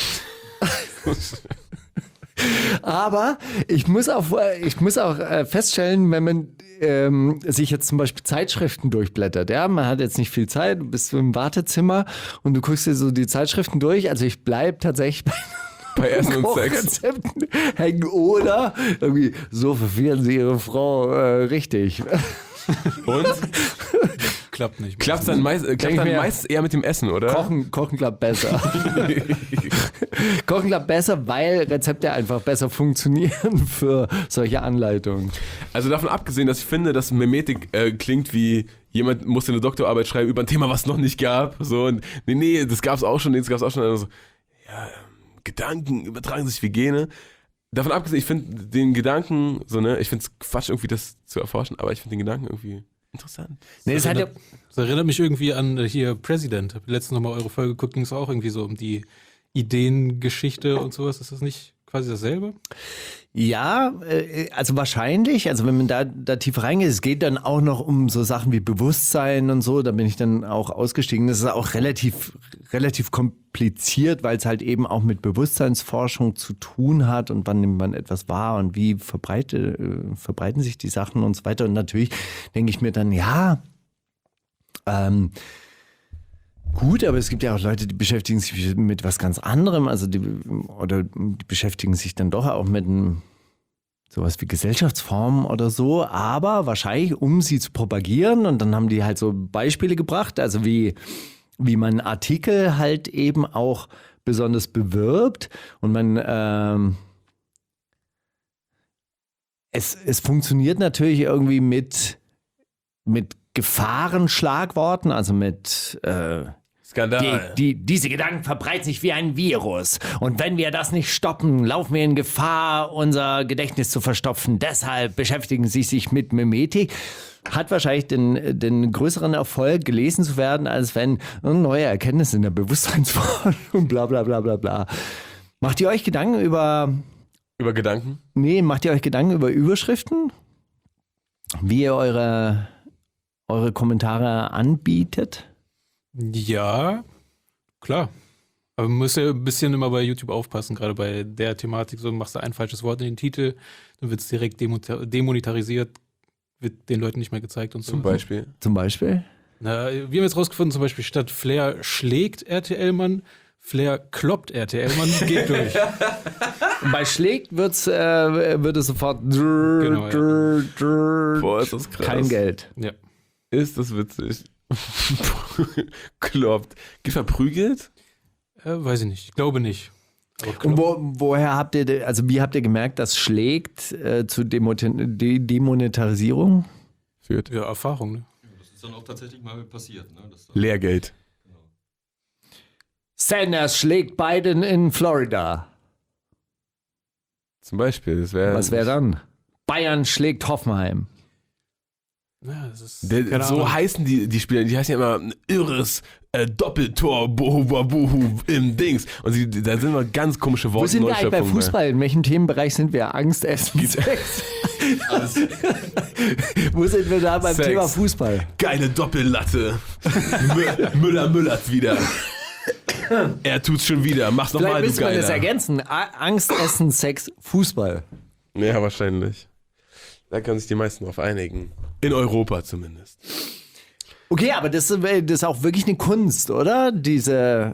Aber ich muss auch feststellen, wenn man sich jetzt zum Beispiel Zeitschriften durchblättert, ja, man hat jetzt nicht viel Zeit, du bist im Wartezimmer und du guckst dir so die Zeitschriften durch, also ich bleibe tatsächlich bei Essen und Sex Kochrezepten hängen oder irgendwie, so verführen sie ihre Frau richtig. Und? Klappt nicht. Klappt dann meistens eher mit dem Essen, oder? Kochen klappt besser. Kochen klappt besser, weil Rezepte einfach besser funktionieren für solche Anleitungen. Also davon abgesehen, dass ich finde, dass Memetik klingt wie jemand musste eine Doktorarbeit schreiben über ein Thema, was es noch nicht gab. So, und nee, das gab's auch schon, Also, ja, Gedanken übertragen sich wie Gene. Davon abgesehen, ich finde den Gedanken, so, ne, ich finde es Quatsch, irgendwie das zu erforschen, aber ich finde den Gedanken irgendwie interessant. Nee, das erinnert mich irgendwie an hier President. Hab letztens nochmal eure Folge geguckt, ging es auch irgendwie so um die Ideengeschichte und sowas. Ist das nicht quasi dasselbe? Ja, also wahrscheinlich, also wenn man da tiefer reingeht, es geht dann auch noch um so Sachen wie Bewusstsein und so, da bin ich dann auch ausgestiegen. Das ist auch relativ kompliziert, weil es halt eben auch mit Bewusstseinsforschung zu tun hat und wann nimmt man etwas wahr und wie verbreiten sich die Sachen und so weiter. Und natürlich denke ich mir dann, ja, gut, aber es gibt ja auch Leute, die beschäftigen sich mit was ganz anderem, also die beschäftigen sich dann doch auch mit sowas wie Gesellschaftsformen oder so, aber wahrscheinlich, um sie zu propagieren. Und dann haben die halt so Beispiele gebracht, also wie man Artikel halt eben auch besonders bewirbt und man es funktioniert natürlich irgendwie mit Gefahrenschlagworten, also mit Skandal. diese Gedanken verbreiten sich wie ein Virus. Und wenn wir das nicht stoppen, laufen wir in Gefahr, unser Gedächtnis zu verstopfen. Deshalb beschäftigen sie sich mit Memetik. Hat wahrscheinlich den größeren Erfolg, gelesen zu werden, als wenn neue Erkenntnisse in der Bewusstseinsforschung, bla bla bla bla bla. Macht ihr euch Gedanken über Gedanken? Nee, macht ihr euch Gedanken über Überschriften? Wie ihr eure Kommentare anbietet? Ja, klar. Aber man muss ja ein bisschen immer bei YouTube aufpassen, gerade bei der Thematik. So machst du ein falsches Wort in den Titel, dann wird es direkt demonetarisiert, wird den Leuten nicht mehr gezeigt und so. Zum Beispiel? Na, wir haben jetzt rausgefunden, zum Beispiel statt Flair schlägt RTL-Mann, Flair kloppt RTL-Mann, geht durch. Bei schlägt wird es sofort Genau, ja. Boah, ist das krass. Kein Geld. Ja. Ist das witzig. Kloppt. Gibt's mal prügelt? Weiß ich nicht. Ich glaube nicht. Aber Und woher habt ihr, also wie habt ihr gemerkt, dass schlägt zu Demonetarisierung führt? Ja, Erfahrung, ne? Das ist dann auch tatsächlich mal passiert. Ne? Lehrgeld. Sanders schlägt Biden in Florida. Zum Beispiel. Was wäre dann? Bayern schlägt Hoffenheim. Ja, das ist, so heißen die Spieler, die heißen ja immer ein irres Doppeltor, Bohu im Dings. Und da sind immer ganz komische Worte. Wo sind wir eigentlich bei Fußball? In welchem Themenbereich sind wir? Angst, Essen, Sex? Wo sind wir da beim Sex. Thema Fußball? Geile Doppellatte. Müllert wieder. Er tut's schon wieder. Mach's nochmal, du Vielleicht müssen wir das Geiler. ergänzen. Angst, Essen, Sex, Fußball. Ja, wahrscheinlich. Da können sich die meisten drauf einigen. In Europa zumindest. Okay, aber das ist auch wirklich eine Kunst, oder? Diesen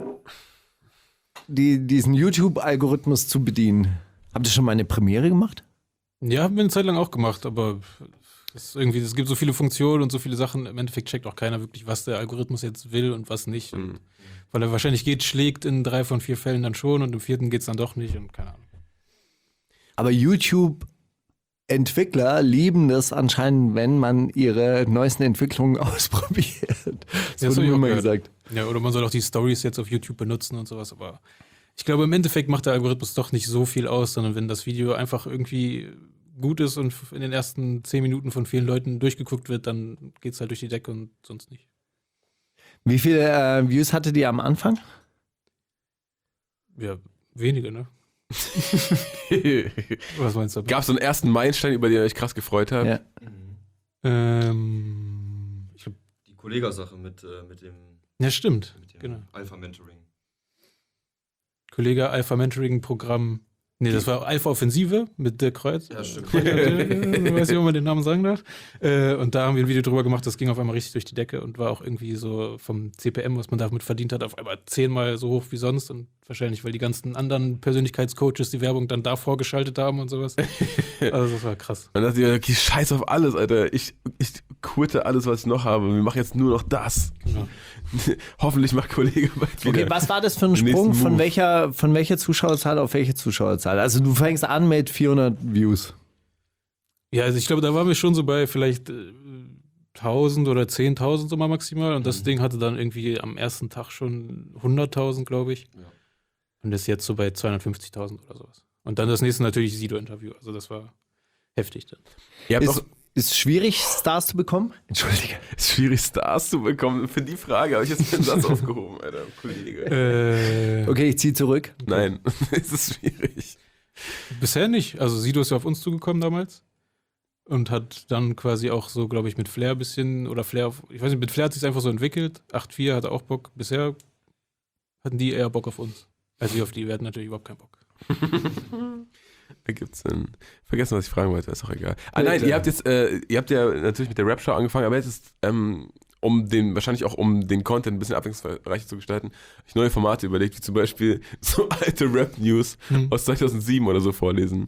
YouTube-Algorithmus zu bedienen. Habt ihr schon mal eine Premiere gemacht? Ja, haben wir eine Zeit lang auch gemacht, aber es gibt so viele Funktionen und so viele Sachen. Im Endeffekt checkt auch keiner wirklich, was der Algorithmus jetzt will und was nicht. Und weil er wahrscheinlich schlägt in 3 von 4 Fällen dann schon und im 4. geht's dann doch nicht und keine Ahnung. Aber YouTube-Entwickler lieben das anscheinend, wenn man ihre neuesten Entwicklungen ausprobiert. Das wurde mir immer gesagt. Ja, oder man soll auch die Stories jetzt auf YouTube benutzen und sowas, aber ich glaube, im Endeffekt macht der Algorithmus doch nicht so viel aus, sondern wenn das Video einfach irgendwie gut ist und in den ersten 10 Minuten von vielen Leuten durchgeguckt wird, dann geht's halt durch die Decke und sonst nicht. Wie viele Views hattet ihr am Anfang? Ja, wenige, ne? Was meinst du? Gab es so einen ersten Meilenstein, über den ihr euch krass gefreut habt? Ja. Ich glaub, Die Kollega-Sache mit dem ja, stimmt. Genau. Alpha-Mentoring. Kollege Alpha-Mentoring-Programm. Nee, das war Alpha-Offensive mit Dirk Kreuz. Ja, stimmt. Ich weiß nicht, ob man den Namen sagen darf. Und da haben wir ein Video drüber gemacht, das ging auf einmal richtig durch die Decke und war auch irgendwie so vom CPM, was man damit verdient hat, auf einmal 10-mal so hoch wie sonst. Und wahrscheinlich, weil die ganzen anderen Persönlichkeitscoaches die Werbung dann da vorgeschaltet haben und sowas. Also das war krass. Dann dachte ich, okay, scheiß auf alles, Alter. Ich quitte alles, was ich noch habe. Wir machen jetzt nur noch das. Genau. Hoffentlich macht Kollege bald wieder. Okay, was war das für ein den Sprung? nächsten Von Move. welcher Zuschauerzahl auf welche Zuschauerzahl? Also du fängst an mit 400 Views. Ja, also ich glaube, da waren wir schon so bei vielleicht 1000 oder 10.000 so mal maximal. Und das Ding hatte dann irgendwie am ersten Tag schon 100.000, glaube ich. Ja. Und ist jetzt so bei 250.000 oder sowas. Und dann das nächste natürlich Sido-Interview. Also das war heftig dann. Ihr habt auch, Ist schwierig, Stars zu bekommen? Entschuldige. ist schwierig, Stars zu bekommen. Für die Frage habe ich jetzt den Satz aufgehoben, Alter, Kollege. Okay, ich ziehe zurück. Nein, es ist schwierig. Bisher nicht. Also Sido ist ja auf uns zugekommen damals und hat dann quasi auch so, glaube ich, mit Flair ein bisschen, oder Flair, ich weiß nicht, mit Flair hat sich einfach so entwickelt. 8-4 hatte auch Bock. Bisher hatten die eher Bock auf uns. Also wir auf die, wir hatten natürlich überhaupt keinen Bock. Ergibt's denn? Vergessen, was ich fragen wollte, ist doch egal. Nein, ihr habt ja natürlich mit der Rap-Show angefangen, aber jetzt ist, wahrscheinlich auch um den Content ein bisschen abwechslungsreicher zu gestalten, habe ich neue Formate überlegt, wie zum Beispiel so alte Rap-News aus 2007 oder so vorlesen.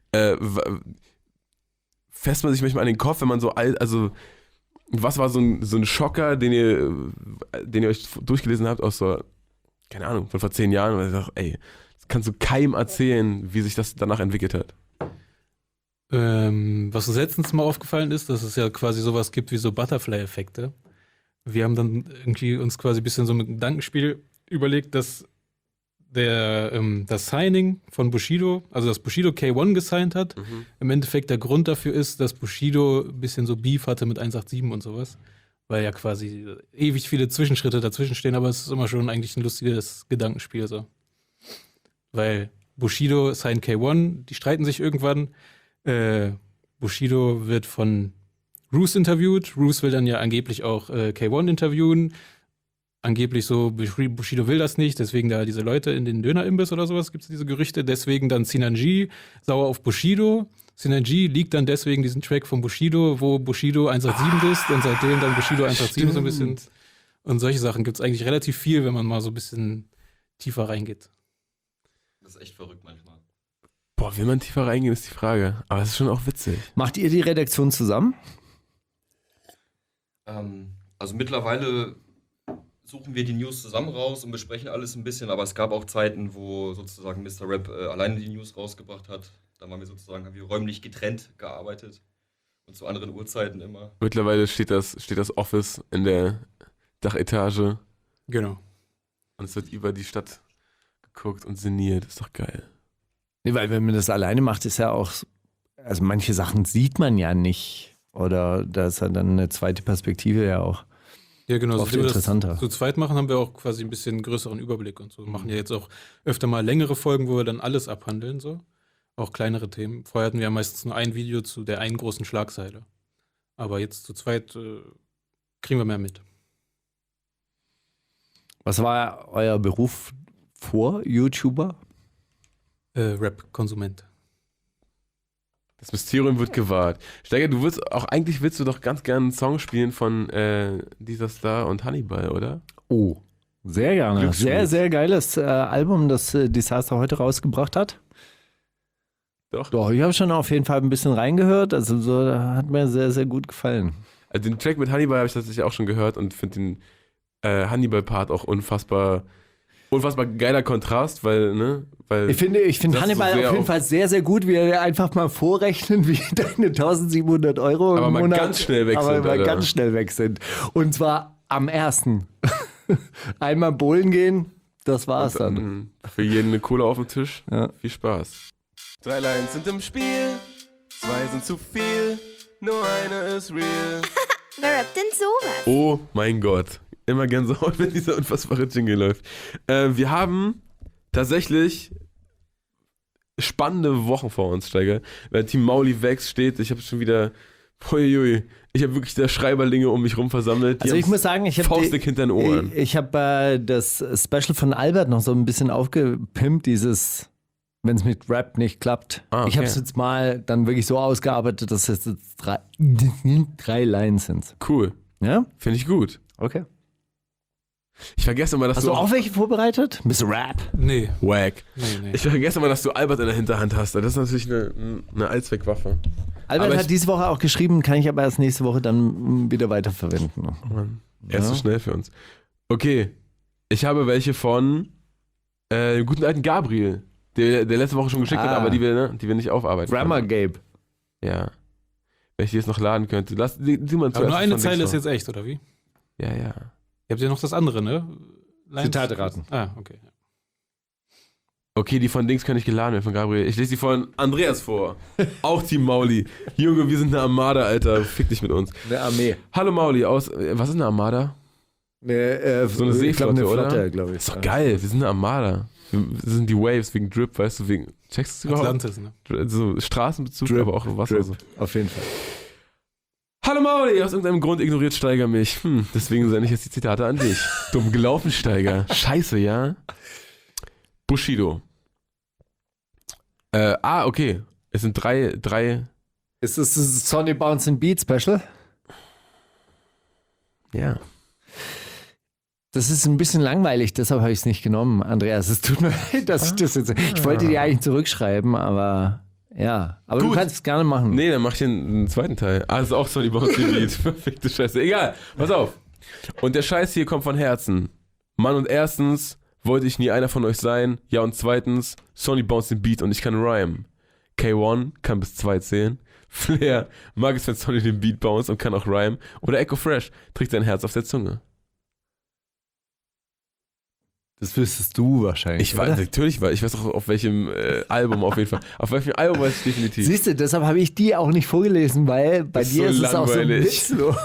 Fässt man sich manchmal an den Kopf, wenn man so alt, also was war so ein Schocker, den ihr euch durchgelesen habt aus so, keine Ahnung, von vor 10 Jahren, und ich dachte, ey, das kannst du keinem erzählen, wie sich das danach entwickelt hat. Was uns letztens mal aufgefallen ist, dass es ja quasi sowas gibt wie so Butterfly-Effekte. Wir haben dann irgendwie uns quasi ein bisschen so mit einem Gedankenspiel überlegt, dass das Signing von Bushido, also dass Bushido K1 gesigned hat, im Endeffekt der Grund dafür ist, dass Bushido ein bisschen so Beef hatte mit 187 und sowas. Weil ja quasi ewig viele Zwischenschritte dazwischen stehen, aber es ist immer schon eigentlich ein lustiges Gedankenspiel so. Weil Bushido signed K1, die streiten sich irgendwann. Bushido wird von Roos interviewt. Roos will dann ja angeblich auch K1 interviewen. Angeblich so, Bushido will das nicht, deswegen da diese Leute in den Dönerimbiss oder sowas, gibt es diese Gerüchte. Deswegen dann Sinan G sauer auf Bushido. Sinan G liegt dann deswegen diesen Track von Bushido, wo Bushido 187 ist und seitdem dann Bushido 187 so ein bisschen. Und solche Sachen gibt es eigentlich relativ viel, wenn man mal so ein bisschen tiefer reingeht. Das ist echt verrückt manchmal. Boah, will man tiefer reingehen, ist die Frage. Aber es ist schon auch witzig. Macht ihr die Redaktion zusammen? Also mittlerweile suchen wir die News zusammen raus und besprechen alles ein bisschen, aber es gab auch Zeiten, wo sozusagen Mr. Rap alleine die News rausgebracht hat. Da haben wir räumlich getrennt gearbeitet und zu anderen Uhrzeiten immer. Mittlerweile steht das Office in der Dachetage. Genau. Und es wird über die Stadt geguckt und sinniert. Ist doch geil. Nee, weil wenn man das alleine macht, ist ja auch, also manche Sachen sieht man ja nicht. Oder da ist ja dann eine zweite Perspektive ja auch. Ja, genau. Oft Wenn wir interessanter. das zu zweit machen, haben wir auch quasi ein bisschen größeren Überblick und so. Wir machen ja jetzt auch öfter mal längere Folgen, wo wir dann alles abhandeln, so. Auch kleinere Themen. Vorher hatten wir ja meistens nur ein Video zu der einen großen Schlagseite. Aber jetzt zu zweit kriegen wir mehr mit. Was war euer Beruf vor YouTuber? Rap-Konsument. Das Mysterium wird gewahrt. Steiger, eigentlich willst du doch ganz gerne einen Song spielen von dieser Star und Hannibal, oder? Oh, sehr gerne. Glücksspiel. Sehr, sehr geiles Album, das Disaster heute rausgebracht hat. Doch, ich habe schon auf jeden Fall ein bisschen reingehört. Also so hat mir sehr, sehr gut gefallen. Also den Track mit Hannibal habe ich tatsächlich auch schon gehört und finde den Hannibal-Part auch unfassbar geiler Kontrast, weil Ich finde Hannibal so auf jeden Fall sehr, sehr gut, wie er einfach mal vorrechnen, wie deine 1.700 Euro aber im mal Monat, ganz schnell weg sind. aber mal Alter. ganz schnell weg sind. Und zwar am 1. Einmal bowlen gehen, das war's dann. Für jeden eine Kohle auf dem Tisch. Ja. Viel Spaß. 3 Lines sind im Spiel, 2 sind zu viel, nur eine ist real. Wer rappt denn sowas? Oh mein Gott. Immer Gänsehaut, wenn dieser unfassbare Jingle läuft. Wir haben tatsächlich spannende Wochen vor uns, Steiger. Weil Team Mauli Vex steht, ich habe schon wieder, ich habe wirklich da Schreiberlinge um mich rum versammelt. Also ich muss sagen, ich habe faustdick hinter den Ohren. Ich habe das Special von Albert noch so ein bisschen aufgepimpt, dieses, wenn es mit Rap nicht klappt. Okay. Ich habe es jetzt mal dann wirklich so ausgearbeitet, dass es jetzt 3 Lines sind. Cool. Ja? Finde ich gut. Okay. Ich vergesse immer, dass Hast du auch welche vorbereitet? Mr. Rap? Nee. Wack. Nee. Ich vergesse immer, dass du Albert in der Hinterhand hast. Das ist natürlich eine Allzweckwaffe. Albert hat diese Woche auch geschrieben, kann ich aber erst nächste Woche dann wieder weiterverwenden. Oh Mann. Er ist so schnell für uns. Okay. Ich habe welche von dem guten alten Gabriel, der letzte Woche schon geschickt hat, aber die wir nicht aufarbeiten. Grammar konnten. Gabe. Ja. Wenn ich die jetzt noch laden könnte. Die mal Aber nur eine Zeile ist jetzt echt, oder wie? Ja. Ihr habt ja noch das andere, ne? Zitate raten. Ah, okay. Okay, die von Dings kann ich geladen werden, von Gabriel. Ich lese die von Andreas vor. Auch Team Mauli. Junge, wir sind eine Armada, Alter. Fick dich mit uns. Eine Armee. Hallo Mauli, was ist eine Armada? So eine Seeflotte, eine oder? Flotte, glaube ich. Ist doch geil, wir sind eine Armada. Wir sind die Waves wegen Drip, weißt du, wegen Checkst du überhaupt? Atlantis, ne? So Straßenbezug, aber auch Wasser. Drip, So. auf jeden Fall. Hallo Mauli, aus irgendeinem Grund ignoriert Steiger mich. Deswegen sende ich jetzt die Zitate an dich. Dumm gelaufen, Steiger. Scheiße, ja? Bushido. Okay. Es sind drei. Ist das das Sonny Bounce and Beat Special? Ja. Das ist ein bisschen langweilig, deshalb habe ich es nicht genommen, Andreas. Es tut mir leid, dass ich das jetzt. Ich wollte dir eigentlich zurückschreiben, aber ja. Aber Gut. du kannst es gerne machen. Nee, dann mach ich einen zweiten Teil. Das ist auch Sonny Bounce and Beat. Verfickte Scheiße. Egal, pass auf. Und der Scheiß hier kommt von Herzen. Mann, und erstens wollte ich nie einer von euch sein. Ja, und zweitens Sonny Bounce and Beat und ich kann rhymen. K1 kann bis 2 zählen. Flair mag es, wenn Sonny den Beat bounce und kann auch rhymen. Oder Echo Fresh trägt sein Herz auf der Zunge. Das wüsstest du wahrscheinlich. Ich weiß, natürlich, weil ich weiß auch auf welchem Album auf jeden Fall. Auf welchem Album weiß ich definitiv. Siehst du, deshalb habe ich die auch nicht vorgelesen, weil bei Das ist dir so ist es auch so langweilig. witzlos.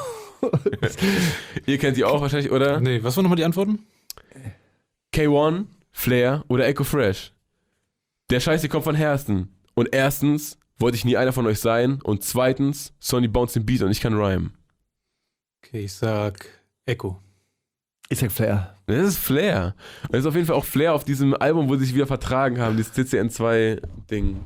Ihr kennt die auch wahrscheinlich, oder? Nee, was waren nochmal die Antworten? K1, Flair oder Echo Fresh. Der Scheiß hier kommt von Herzen. Und erstens wollte ich nie einer von euch sein. Und zweitens Sonny Bounce den Beat und ich kann rhymen. Okay, ich sag Echo. Ich sag Flair. Das ist Flair. Und das ist auf jeden Fall auch Flair auf diesem Album, wo sie sich wieder vertragen haben, dieses CCN2-Ding.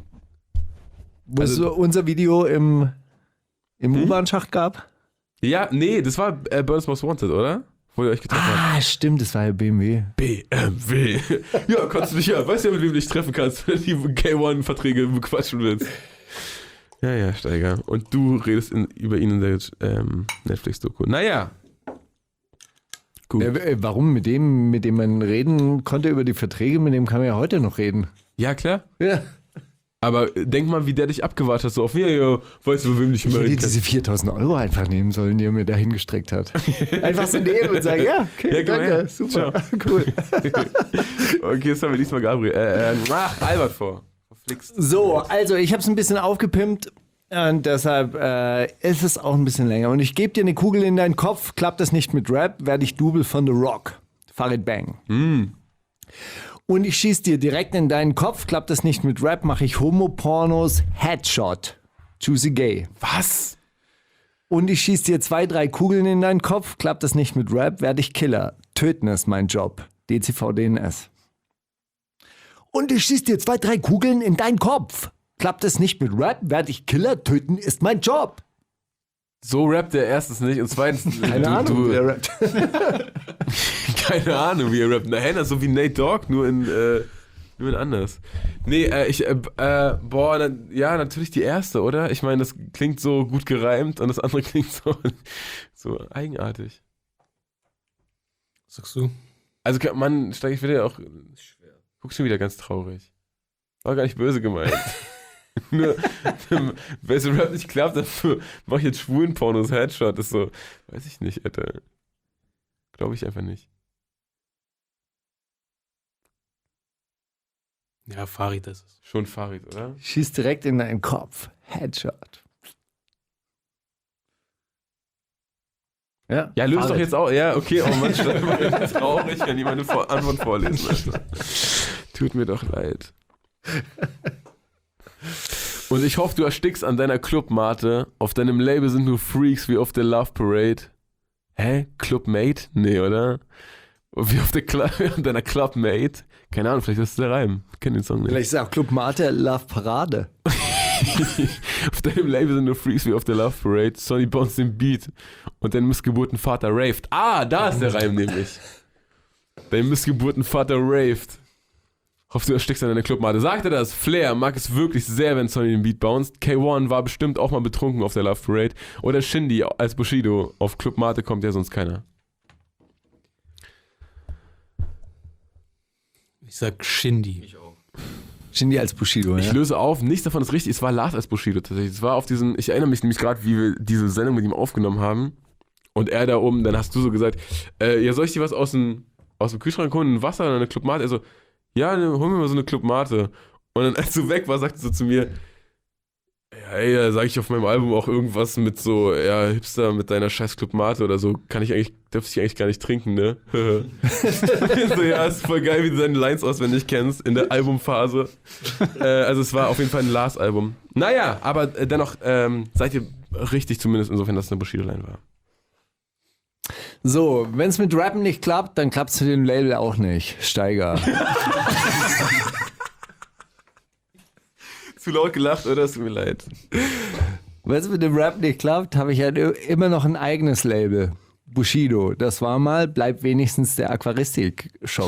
Wo es so unser Video im U-Bahn-Schacht gab? Ja, nee, das war Burns Most Wanted, oder? Wo ihr euch getroffen habt. Ah, stimmt, das war ja BMW. BMW. Ja, kannst du dich ja, weißt ja, mit wem du dich treffen kannst, wenn du die K1-Verträge bequatschen willst. Ja, Steiger. Und du redest über ihn in der Netflix-Doku. Naja. Gut. Warum? Mit dem man reden konnte über die Verträge, mit dem kann man ja heute noch reden. Ja, klar. Ja. Aber denk mal, wie der dich abgewartet hat. So auf, ja, weißt du, mit wem dich Ich hätte melden diese 4.000 Euro einfach nehmen sollen, die er mir da hingestreckt hat. Einfach so nehmen und sagen, ja, okay, Ja, komm danke, her. super, cool. Okay, jetzt haben wir diesmal Gabriel. Albert vor. Verflixt. So, also ich habe es ein bisschen aufgepimpt und deshalb ist es auch ein bisschen länger. Und ich gebe dir eine Kugel in deinen Kopf, klappt das nicht mit Rap, werde ich Double von The Rock. Farid Bang. Und ich schieß dir direkt in deinen Kopf, klappt das nicht mit Rap, mache ich Homo-Pornos, Headshot. Juicy Gay. Was? Und ich schieß dir 2, 3 Kugeln in deinen Kopf, klappt das nicht mit Rap, werde ich Killer. Töten ist mein Job. DCV DNS. Und ich schieß dir 2, 3 Kugeln in deinen Kopf. Klappt es nicht mit Rap, werde ich Killer. Töten ist mein Job. So rappt er erstens nicht und zweitens Keine Ahnung, wer rappt. Keine Ahnung, wie er rappt. Na, so wie Nate Dogg, nur in anders. Nee, ja, natürlich die erste, oder? Ich meine, das klingt so gut gereimt und das andere klingt so eigenartig. Was sagst du? Also, Mann, steige ich wieder auch. Guck schon wieder ganz traurig. War gar nicht böse gemeint. Nur, weil so Rap nicht klappt, dafür mach ich jetzt schwulen Pornos Headshot. Das ist so, weiß ich nicht, Alter. Glaube ich einfach nicht. Ja, Farid ist es. Schon Farid, oder? Schieß direkt in deinen Kopf. Headshot. Ja, löst Farid. doch jetzt auch. Ja, okay, oh Mann, ich bin traurig, kann ich meine Antwort vorlesen. Alter. Tut mir doch leid. Und ich hoffe, du erstickst an deiner Clubmate. Auf deinem Label sind nur Freaks wie auf der Love Parade. Hä? Clubmate? Nee, oder? Wie auf deiner Clubmate? Keine Ahnung, vielleicht ist das der Reim. Ich kenn den Song nicht. Vielleicht ist auch Club Mate Love Parade. Auf deinem Label sind nur Freaks wie auf der Love Parade. Sonny Bounce den Beat. Und dein Missgeburtenvater raved. Ah, da ist der Reim nämlich. Dein Missgeburtenvater raved. Hoffst du erstickst an deiner Clubmate. Sagt er das? Flair mag es wirklich sehr, wenn Sonny den Beat bounced. K1 war bestimmt auch mal betrunken auf der Love Parade. Oder Shindy als Bushido. Auf Clubmate kommt ja sonst keiner. Ich sag Shindy. Ich auch. Shindy als Bushido, Ich ja? löse auf, nichts davon ist richtig. Es war Lars als Bushido tatsächlich. Es war auf diesen, ich erinnere mich nämlich gerade, wie wir diese Sendung mit ihm aufgenommen haben. Und er da oben, dann hast du so gesagt, ja, soll ich dir was aus dem Kühlschrank holen? Ein Wasser oder eine Clubmate? Er so, ja, hol mir mal so eine Clubmate. Und dann, als du weg war, sagte er so zu mir, Ey, da sage ich auf meinem Album auch irgendwas mit so, ja, Hipster mit deiner scheiß Club Mate oder so, dürfte ich eigentlich gar nicht trinken, ne? So, ja, ist voll geil, wie du deine Lines auswendig kennst in der Albumphase. Also es war auf jeden Fall ein Lars-Album. Naja, aber dennoch seid ihr richtig, zumindest insofern, dass es eine Bushido-Line war. So, wenn es mit Rappen nicht klappt, dann klappt es mit dem Label auch nicht. Steiger. Zu laut gelacht, oder? Es tut mir leid. Wenn es mit dem Rap nicht klappt, habe ich halt immer noch ein eigenes Label. Bushido. Das war mal, bleibt wenigstens der Aquaristik-Shop.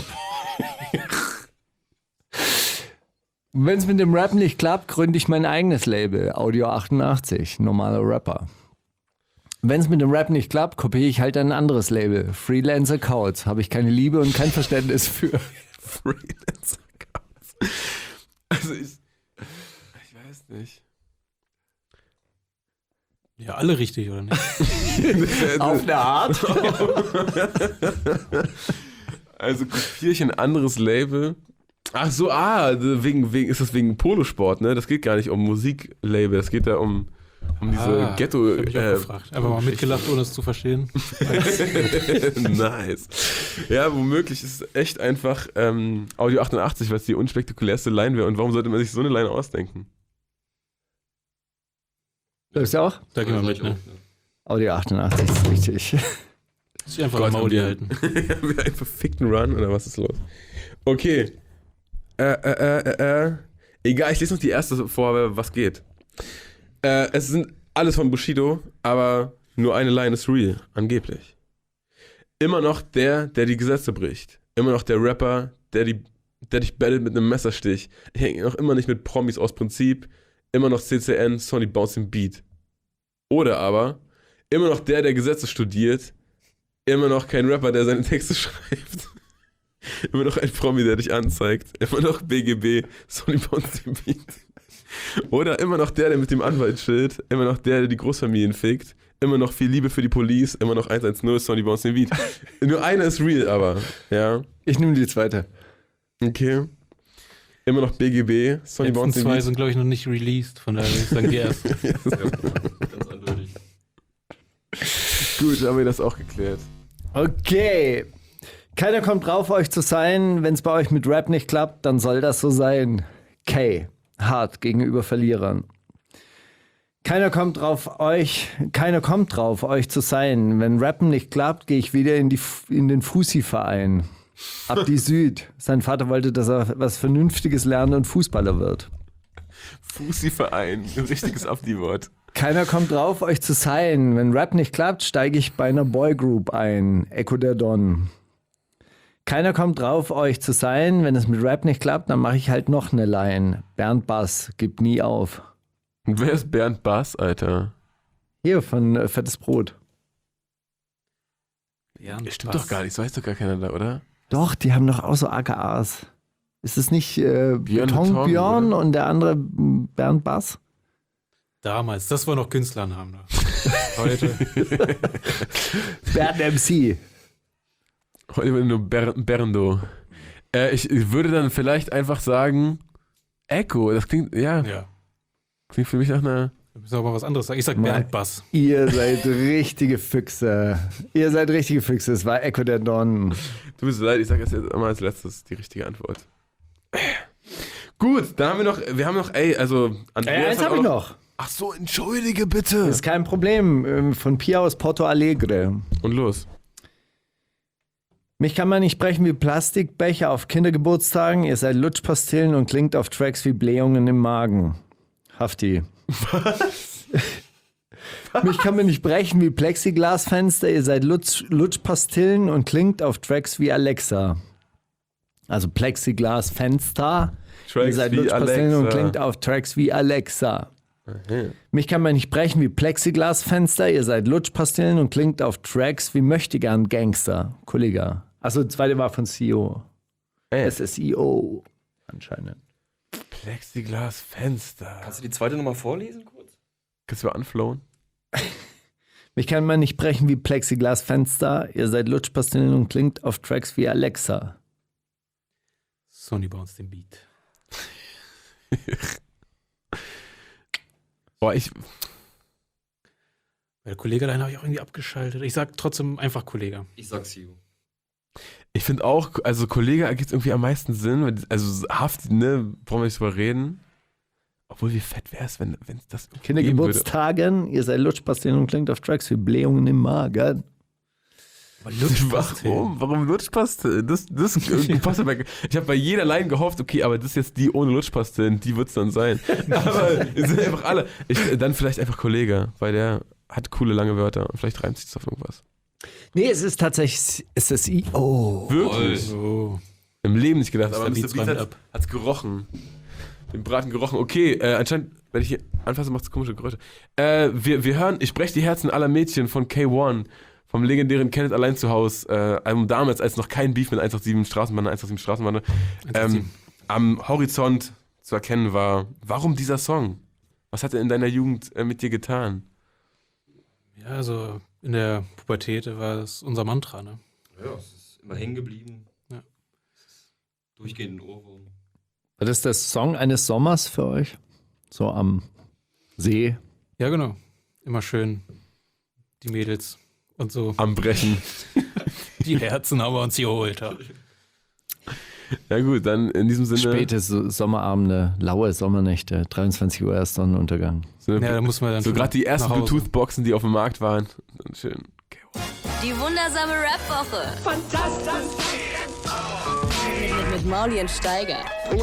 Wenn es mit dem Rap nicht klappt, gründe ich mein eigenes Label. Audio 88, normaler Rapper. Wenn es mit dem Rap nicht klappt, kopiere ich halt ein anderes Label. Freelancer Counts. Habe ich keine Liebe und kein Verständnis für. Freelancer Counts. Also ich weiß nicht. Ja, alle richtig, oder nicht? Auf eine Art. Also kopiere ich ein anderes Label. Ach so, ist das wegen Polosport, ne? Das geht gar nicht um Musiklabel, das geht da um diese Ghetto. Hab ich auch gefragt. Einfach mal mitgelacht, ohne es zu verstehen. Nice. Ja, womöglich ist es echt einfach Audio 88, was die unspektakulärste Line wäre. Und warum sollte man sich so eine Line ausdenken? Läufst du auch? Da gehen wir mit, ne? Audio 88 ist richtig. Muss ich einfach am Maul halten. Haben wir einen verfickten Run oder was ist los? Okay. Egal, ich lese noch die erste vor, was geht. Es sind alles von Bushido, aber nur eine Line ist real, angeblich. Immer noch der die Gesetze bricht. Immer noch der Rapper, der dich battelt mit einem Messerstich. Ich hänge noch immer nicht mit Promis aus Prinzip. Immer noch CCN, Sonny Bounce im Beat. Oder aber, immer noch der Gesetze studiert. Immer noch kein Rapper, der seine Texte schreibt. Immer noch ein Promi, der dich anzeigt. Immer noch BGB, Sonny Bounce im Beat. Oder immer noch der mit dem Anwalt chillt. Immer noch der die Großfamilien fickt. Immer noch viel Liebe für die Police. Immer noch 110, Sonny Bounce im Beat. Nur einer ist real, aber, ja. Ich nehme die zweite. Okay. Immer noch BGB, Sonny Bounce im Beat. Die zwei sind, glaube ich, noch nicht released, von daher würde ich sagen, die erste. Ganz eindeutig. Gut, haben wir das auch geklärt. Okay. Keiner kommt drauf, euch zu sein. Wenn es bei euch mit Rap nicht klappt, dann soll das so sein. K. Hart gegenüber Verlierern. Keiner kommt drauf, euch zu sein. Wenn Rappen nicht klappt, gehe ich wieder in den Fusi-Verein. Ab die Süd. Sein Vater wollte, dass er was Vernünftiges lernt und Fußballer wird. Fusi-Verein, ein richtiges Abdi-Wort. Keiner kommt drauf, euch zu sein. Wenn Rap nicht klappt, steige ich bei einer Boygroup ein. Echo der Don. Keiner kommt drauf, euch zu sein. Wenn es mit Rap nicht klappt, dann mache ich halt noch eine Line. Bernd Bass, gibt nie auf. Und wer ist Bernd Bass, Alter? Hier, von Fettes Brot. Stimmt doch gar nicht, so heißt doch gar keiner da, oder? Doch, die haben doch auch so AKAs. Ist es nicht Beton, Björn oder? und der andere Bernd Bass? Damals, das war noch Künstlernamen. Ne? Heute. Bernd MC. Heute wird nur Berndo. Ich würde dann vielleicht einfach sagen, Echo, das klingt, ja. Klingt für mich nach einer... Wir müssen aber was anderes sagen. Ich sag Bernd Bass. Ihr seid richtige Füchse. Es war Echo der Don. Tut mir so leid, ich sage jetzt mal als letztes die richtige Antwort. Gut, dann haben wir noch, Andreas Eins hat habe auch ich noch. Ach so, entschuldige bitte. Ist kein Problem. Von Pia aus Porto Alegre. Und los. Mich kann man nicht brechen wie Plastikbecher auf Kindergeburtstagen. Ihr seid Lutschpastillen und klingt auf Tracks wie Blähungen im Magen. Hafti. Was? Mich kann man nicht brechen wie Plexiglasfenster. Ihr seid Lutschpastillen und klingt auf Tracks wie Alexa. Also Plexiglasfenster. Ihr seid wie Lutschpastillen und Alexa. klingt auf Tracks wie Alexa. Okay. Mich kann man nicht brechen wie Plexiglasfenster. Ihr seid Lutschpastillen und klingt auf Tracks wie Möchtegern Gangster. Kollege. Achso, das zweite war von CEO. SSIO. Anscheinend. Plexiglasfenster. Kannst du die zweite nochmal vorlesen kurz? Kannst du mal anflowen? Mich kann man nicht brechen wie Plexiglasfenster. Ihr seid Lutschpastillen und klingt auf Tracks wie Alexa. Sonny Bounce den Beat. Boah, Der Kollege, den habe ich auch irgendwie abgeschaltet. Ich sag trotzdem einfach Kollege. Ich sag Siu. Ich finde auch, also Kollege ergibt irgendwie am meisten Sinn. Also Haft, ne, brauchen wir nicht drüber reden. Obwohl, wie fett wäre es, wenn es das Kindergeburtstagen, ihr seid Lutschpastillen und klingt auf Tracks wie Blähungen im Magen. Warum Lutschpastillen? Das passt aber. Ich habe bei jeder Line gehofft, okay, aber das ist jetzt die ohne Lutschpastillen, die wird es dann sein. Aber es sind einfach alle. Dann vielleicht einfach Kollege, weil der hat coole lange Wörter und vielleicht reimt sich das auf irgendwas. Nee, es ist tatsächlich SSI. Wirklich? Oh. Im Leben nicht gedacht, aber Mr. Mr. Beast Beast ab. hat's gerochen. Den Braten gerochen. Okay, anscheinend, wenn ich hier anfasse, macht es komische Geräusche. Wir hören Ich brech die Herzen aller Mädchen von K1, vom legendären Kenneth allein zu Haus, Album damals, als noch kein Beef mit 187 Straßenbahn, am Horizont zu erkennen war. Warum dieser Song? Was hat er in deiner Jugend mit dir getan? Ja, also in der Pubertät war das unser Mantra, ne? Ja, es ist immer hängen geblieben. Ja. Durchgehend ein Ohrwurm. War das der Song eines Sommers für euch? So am See? Ja, genau. Immer schön die Mädels und so. Am Brechen. Die Herzen haben wir uns geholt. Ja. Ja gut, dann in diesem Sinne. Späte Sommerabende, laue Sommernächte, 23 Uhr erst Sonnenuntergang. So, Ja, da muss man dann so schon gerade die ersten nach Hause. Bluetooth-Boxen, die auf dem Markt waren. Und schön. Die wundersame Rap-Woche. Fantastisch. Mit Mauli und Steiger.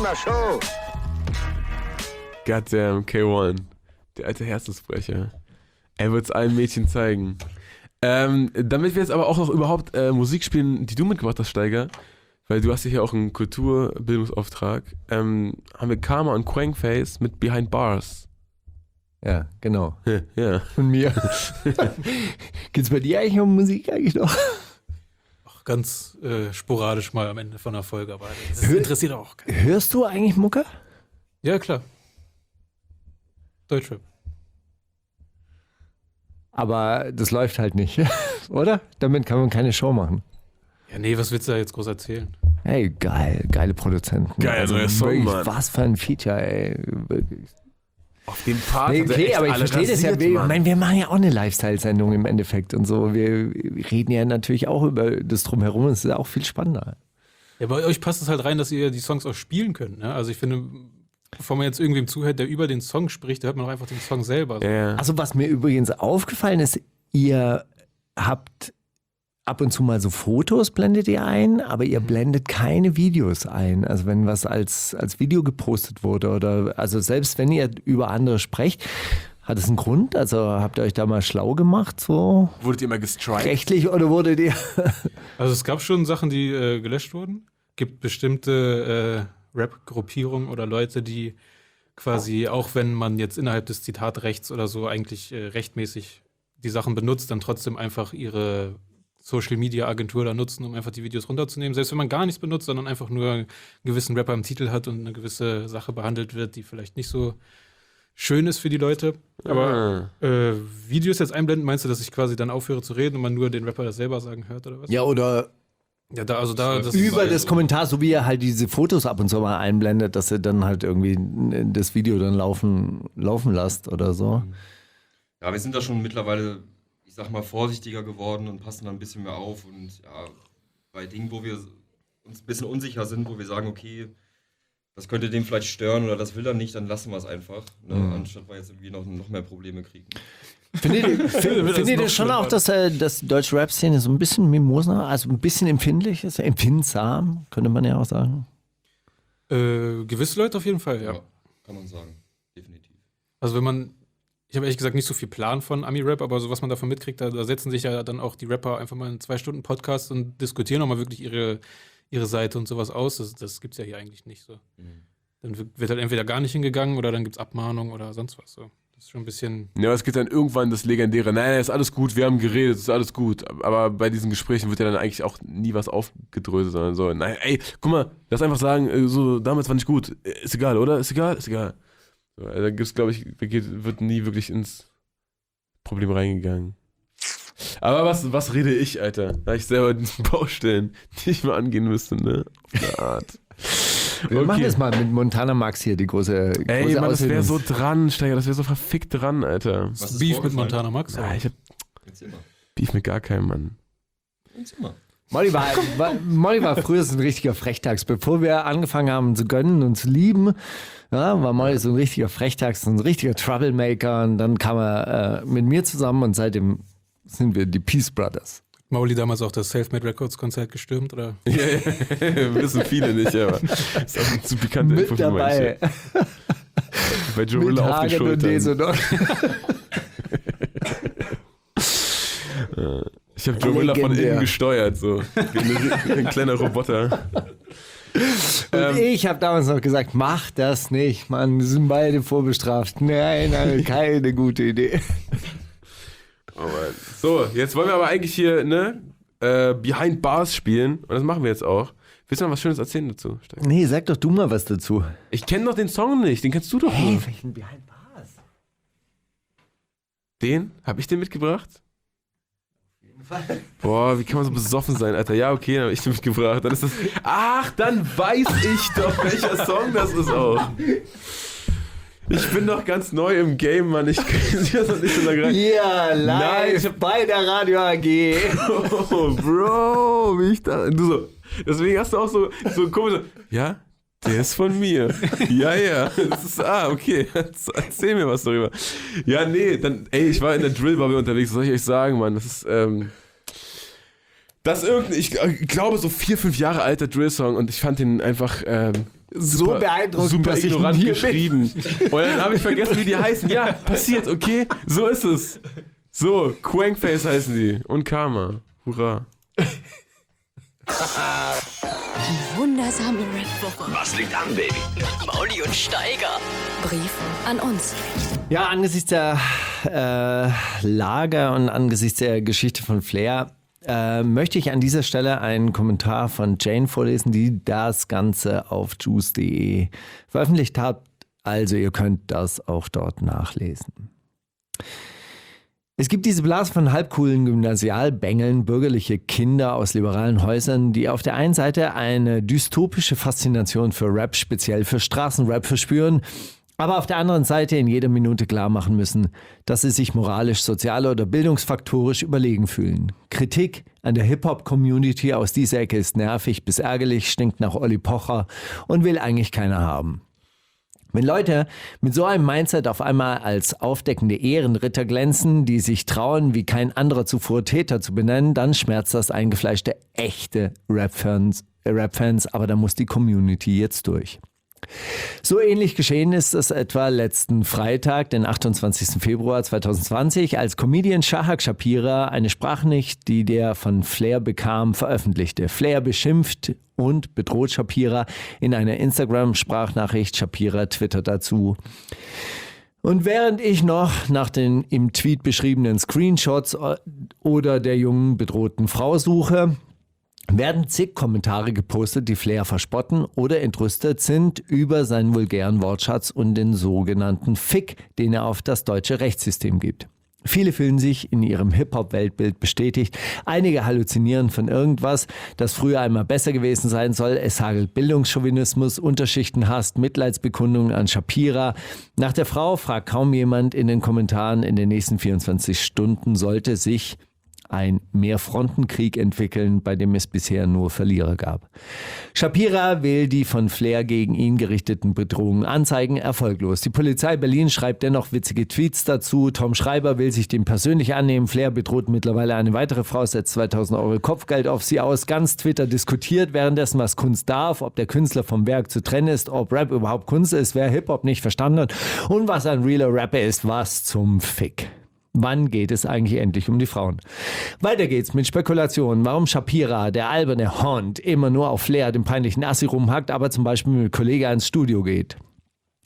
Goddamn, K1. Der alte Herzensbrecher. Er wird es allen Mädchen zeigen. Damit wir jetzt aber auch noch überhaupt Musik spielen, die du mitgebracht hast, Steiger, weil du hast hier auch einen Kulturbildungsauftrag, haben wir Karma und Quangface mit Behind Bars. Ja, genau. Ja. Von mir. Geht's bei dir eigentlich um Musik eigentlich noch? Auch ganz sporadisch mal am Ende von der Folge, aber das interessiert auch keinen. Hörst du eigentlich Mucke? Ja, klar. Deutschrap. Aber das läuft halt nicht, oder? Damit kann man keine Show machen. Ja, nee, was willst du da jetzt groß erzählen? Hey, geile Produzenten. Geil, neuer Song, wirklich, Mann. Was für ein Feature, ey. Wirklich. Auf dem Part. Nee, hat er okay, echt aber ich alle verstehe das ja. rasiert, Mann. Wir machen ja auch eine Lifestyle-Sendung im Endeffekt und so. Wir reden ja natürlich auch über das Drumherum. Es ist ja auch viel spannender. Ja, bei euch passt es halt rein, dass ihr die Songs auch spielen könnt. Ne? Also ich finde, bevor man jetzt irgendwem zuhört, der über den Song spricht, da hört man doch einfach den Song selber. So. Ja. Also was mir übrigens aufgefallen ist, ihr habt ab und zu mal so Fotos, blendet ihr ein, aber ihr blendet keine Videos ein. Also wenn was als Video gepostet wurde oder also selbst wenn ihr über andere sprecht, hat es einen Grund? Also habt ihr euch da mal schlau gemacht, so Wurdet ihr mal gestrikt? rechtlich oder wurdet ihr... Also es gab schon Sachen, die gelöscht wurden. Gibt bestimmte Rap-Gruppierungen oder Leute, die quasi, auch wenn man jetzt innerhalb des Zitatrechts oder so eigentlich rechtmäßig die Sachen benutzt, dann trotzdem einfach ihre Social-Media-Agentur da nutzen, um einfach die Videos runterzunehmen. Selbst wenn man gar nichts benutzt, sondern einfach nur einen gewissen Rapper im Titel hat und eine gewisse Sache behandelt wird, die vielleicht nicht so schön ist für die Leute. Aber Videos jetzt einblenden, meinst du, dass ich quasi dann aufhöre zu reden und man nur den Rapper das selber sagen hört oder was? Ja, oder Ja, das über das Kommentar, so wie er halt diese Fotos ab und zu mal einblendet, dass er dann halt irgendwie das Video dann laufen lasst oder so. Ja, wir sind da schon mittlerweile, ich sag mal, vorsichtiger geworden und passen da ein bisschen mehr auf. Und ja, bei Dingen, wo wir uns ein bisschen unsicher sind, wo wir sagen, okay, das könnte dem vielleicht stören oder das will er nicht, dann lassen wir es einfach, ne? Anstatt wir jetzt irgendwie noch mehr Probleme kriegen. Findet ihr schon auch, dass die deutsche Rap-Szene so ein bisschen mimosa, also ein bisschen empfindlich ist, empfindsam, könnte man ja auch sagen? gewisse Leute auf jeden Fall, ja. Kann man sagen, definitiv. Also ich habe ehrlich gesagt nicht so viel Plan von Ami-Rap, aber so was man davon mitkriegt, da setzen sich ja dann auch die Rapper einfach mal in 2 Stunden Podcast und diskutieren auch mal wirklich ihre Seite und sowas aus. Das gibt's ja hier eigentlich nicht so. Dann wird halt entweder gar nicht hingegangen oder dann gibt's Abmahnung oder sonst was so. Das ist schon ein bisschen... Ja, es gibt dann irgendwann das legendäre, nein, ist alles gut, wir haben geredet, ist alles gut. Aber bei diesen Gesprächen wird ja dann eigentlich auch nie was aufgedröselt, sondern so, nein, ey, guck mal, lass einfach sagen, so, damals war nicht gut. Ist egal, oder? Ist egal? Ist egal. So, da gibt's, glaube ich, wird nie wirklich ins Problem reingegangen. Aber was rede ich, Alter? Da ich selber Baustellen, die ich mal angehen müsste, ne? Auf eine Art. Wir machen Okay. das mal mit Montana Max hier, die große Ey, Mann, das wäre Aushebung. so dran, Steiger, das wäre so verfickt dran, Alter. Was ist Beef mit vorgefallen? Montana Max? Ja, ich hab Erzähl mal. Beef mit gar keinem, Mann. Erzähl mal. Molly war früher so ein richtiger Frechtags. Bevor wir angefangen haben zu gönnen und zu lieben, ja, war Molly so ein richtiger Frechtags, so ein richtiger Troublemaker. Und dann kam er mit mir zusammen und seitdem sind wir die Peace Brothers. Mauli damals auch das Selfmade Records Konzert gestürmt, oder? Ja, wissen viele nicht, aber ist auch eine zu pikante Info Mit für dabei. manche. Bei Mit Jorilla auf die Hagen und Schultern. Desodor. Ich habe Jorilla von Legendär. innen gesteuert, so. Wie ein kleiner Roboter. Und ich habe damals noch gesagt, mach das nicht, Mann, wir sind beide vorbestraft. Nein, keine gute Idee. Oh Mann. So, jetzt wollen wir aber eigentlich hier, ne, Behind Bars spielen. Und das machen wir jetzt auch. Willst du noch was Schönes erzählen dazu, Steiger? Nee, sag doch du mal was dazu. Ich kenne doch den Song nicht, den kennst du doch nur. welchen Behind Bars? Den? Hab ich den mitgebracht? Boah, wie kann man so besoffen sein, Alter? Ja, okay, dann hab ich den mitgebracht. Dann ist das. Ach, dann weiß ich doch, welcher Song das ist auch. Ich bin doch ganz neu im Game, Mann. Ich kann das doch nicht so lange rein. Ja, live Nein, ich hab- bei der Radio AG. Oh, Bro, wie ich da. Du so. Deswegen hast du auch so komisch. Ja, der ist von mir. Ja. Das ist, okay. Erzähl mir was darüber. Ja, nee, dann, ey, ich war in der Drill-Bubble unterwegs. Was soll ich euch sagen, Mann? Das ist, das ist irgendein, ich glaube, so 4-5 Jahre alter Drill-Song und ich fand den einfach, So super, beeindruckend, super dass ich ignorant hier bin. geschrieben. Und dann habe ich vergessen, wie die heißen. Ja, passiert, okay? So ist es. So, Quankface heißen die. Und Karma. Hurra. Wundersame Rap-Woche. Was liegt an, Baby? Mauli und Steiger. Brief an uns. Ja, angesichts der Lage und angesichts der Geschichte von Flair möchte ich an dieser Stelle einen Kommentar von Jane vorlesen, die das Ganze auf juice.de veröffentlicht hat. Also ihr könnt das auch dort nachlesen. Es gibt diese Blase von halbcoolen Gymnasialbängeln, bürgerliche Kinder aus liberalen Häusern, die auf der einen Seite eine dystopische Faszination für Rap, speziell für Straßenrap, verspüren, aber auf der anderen Seite in jeder Minute klar machen müssen, dass sie sich moralisch, sozial oder bildungsfaktorisch überlegen fühlen. Kritik an der Hip-Hop-Community aus dieser Ecke ist nervig bis ärgerlich, stinkt nach Olli Pocher und will eigentlich keiner haben. Wenn Leute mit so einem Mindset auf einmal als aufdeckende Ehrenritter glänzen, die sich trauen, wie kein anderer zuvor Täter zu benennen, dann schmerzt das eingefleischte, echte Rap-Fans, aber da muss die Community jetzt durch. So ähnlich geschehen ist es etwa letzten Freitag, den 28. Februar 2020, als Comedian Shahak Shapira eine Sprachnachricht, die der von Flair bekam, veröffentlichte. Flair beschimpft und bedroht Shapira in einer Instagram-Sprachnachricht. Shapira twittert dazu: Und während ich noch nach den im Tweet beschriebenen Screenshots oder der jungen bedrohten Frau suche, werden zig Kommentare gepostet, die Flair verspotten oder entrüstet sind über seinen vulgären Wortschatz und den sogenannten Fick, den er auf das deutsche Rechtssystem gibt. Viele fühlen sich in ihrem Hip-Hop-Weltbild bestätigt. Einige halluzinieren von irgendwas, das früher einmal besser gewesen sein soll. Es hagelt Bildungschauvinismus, Unterschichtenhass, Mitleidsbekundungen an Shapira. Nach der Frau fragt kaum jemand in den Kommentaren. In den nächsten 24 Stunden sollte sich ein Mehrfrontenkrieg entwickeln, bei dem es bisher nur Verlierer gab. Shapira will die von Flair gegen ihn gerichteten Bedrohungen anzeigen, erfolglos. Die Polizei Berlin schreibt dennoch witzige Tweets dazu. Tom Schreiber will sich dem persönlich annehmen. Flair bedroht mittlerweile eine weitere Frau, setzt 2.000 Euro Kopfgeld auf sie aus. Ganz Twitter diskutiert währenddessen, was Kunst darf, ob der Künstler vom Werk zu trennen ist, ob Rap überhaupt Kunst ist, wer Hip-Hop nicht verstanden hat und was ein realer Rapper ist, was zum Fick. Wann geht es eigentlich endlich um die Frauen? Weiter geht's mit Spekulationen, warum Shapira, der alberne Hond, immer nur auf Flair, dem peinlichen Assi rumhackt, aber zum Beispiel mit Kollege ins Studio geht.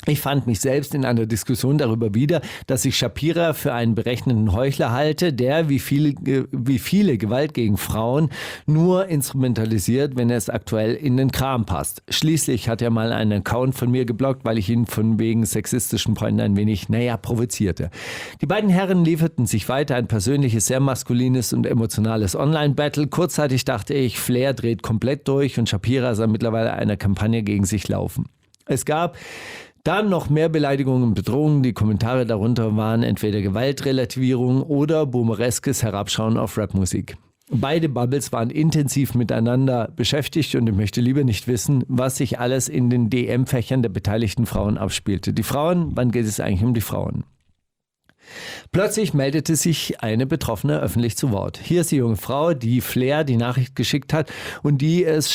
Ich fand mich selbst in einer Diskussion darüber wieder, dass ich Shapira für einen berechnenden Heuchler halte, der wie viele Gewalt gegen Frauen nur instrumentalisiert, wenn es aktuell in den Kram passt. Schließlich hat er mal einen Account von mir geblockt, weil ich ihn von wegen sexistischen Pointen ein wenig, provozierte. Die beiden Herren lieferten sich weiter ein persönliches, sehr maskulines und emotionales Online-Battle. Kurzzeitig dachte ich, Flair dreht komplett durch und Shapira sah mittlerweile eine Kampagne gegen sich laufen. Es gab dann noch mehr Beleidigungen und Bedrohungen. Die Kommentare darunter waren entweder Gewaltrelativierung oder boomereskes Herabschauen auf Rapmusik. Beide Bubbles waren intensiv miteinander beschäftigt und ich möchte lieber nicht wissen, was sich alles in den DM-Fächern der beteiligten Frauen abspielte. Die Frauen, wann geht es eigentlich um die Frauen? Plötzlich meldete sich eine Betroffene öffentlich zu Wort. Hier ist die junge Frau, die Flair die Nachricht geschickt hat und um die es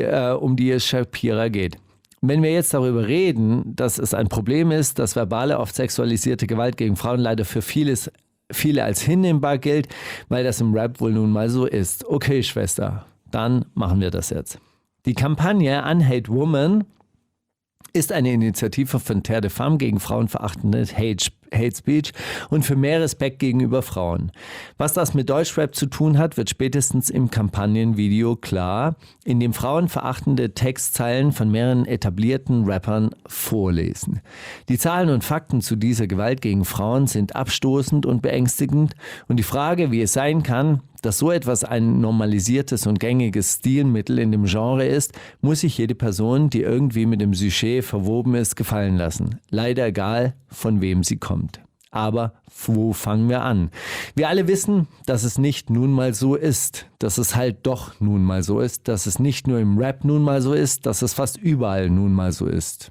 Shapira geht. Wenn wir jetzt darüber reden, dass es ein Problem ist, dass verbale, oft sexualisierte Gewalt gegen Frauen leider für viele als hinnehmbar gilt, weil das im Rap wohl nun mal so ist. Okay, Schwester, dann machen wir das jetzt. Die Kampagne Unhate Woman ist eine Initiative von Terre de Femme gegen frauenverachtende Hate Speech und für mehr Respekt gegenüber Frauen. Was das mit Deutschrap zu tun hat, wird spätestens im Kampagnenvideo klar, in dem frauenverachtende Textzeilen von mehreren etablierten Rappern vorlesen. Die Zahlen und Fakten zu dieser Gewalt gegen Frauen sind abstoßend und beängstigend und die Frage, wie es sein kann, dass so etwas ein normalisiertes und gängiges Stilmittel in dem Genre ist, muss sich jede Person, die irgendwie mit dem Sujet verwoben ist, gefallen lassen. Leider egal, von wem sie kommt. Aber wo fangen wir an? Wir alle wissen, dass es nicht nun mal so ist, dass es halt doch nun mal so ist, dass es nicht nur im Rap nun mal so ist, dass es fast überall nun mal so ist.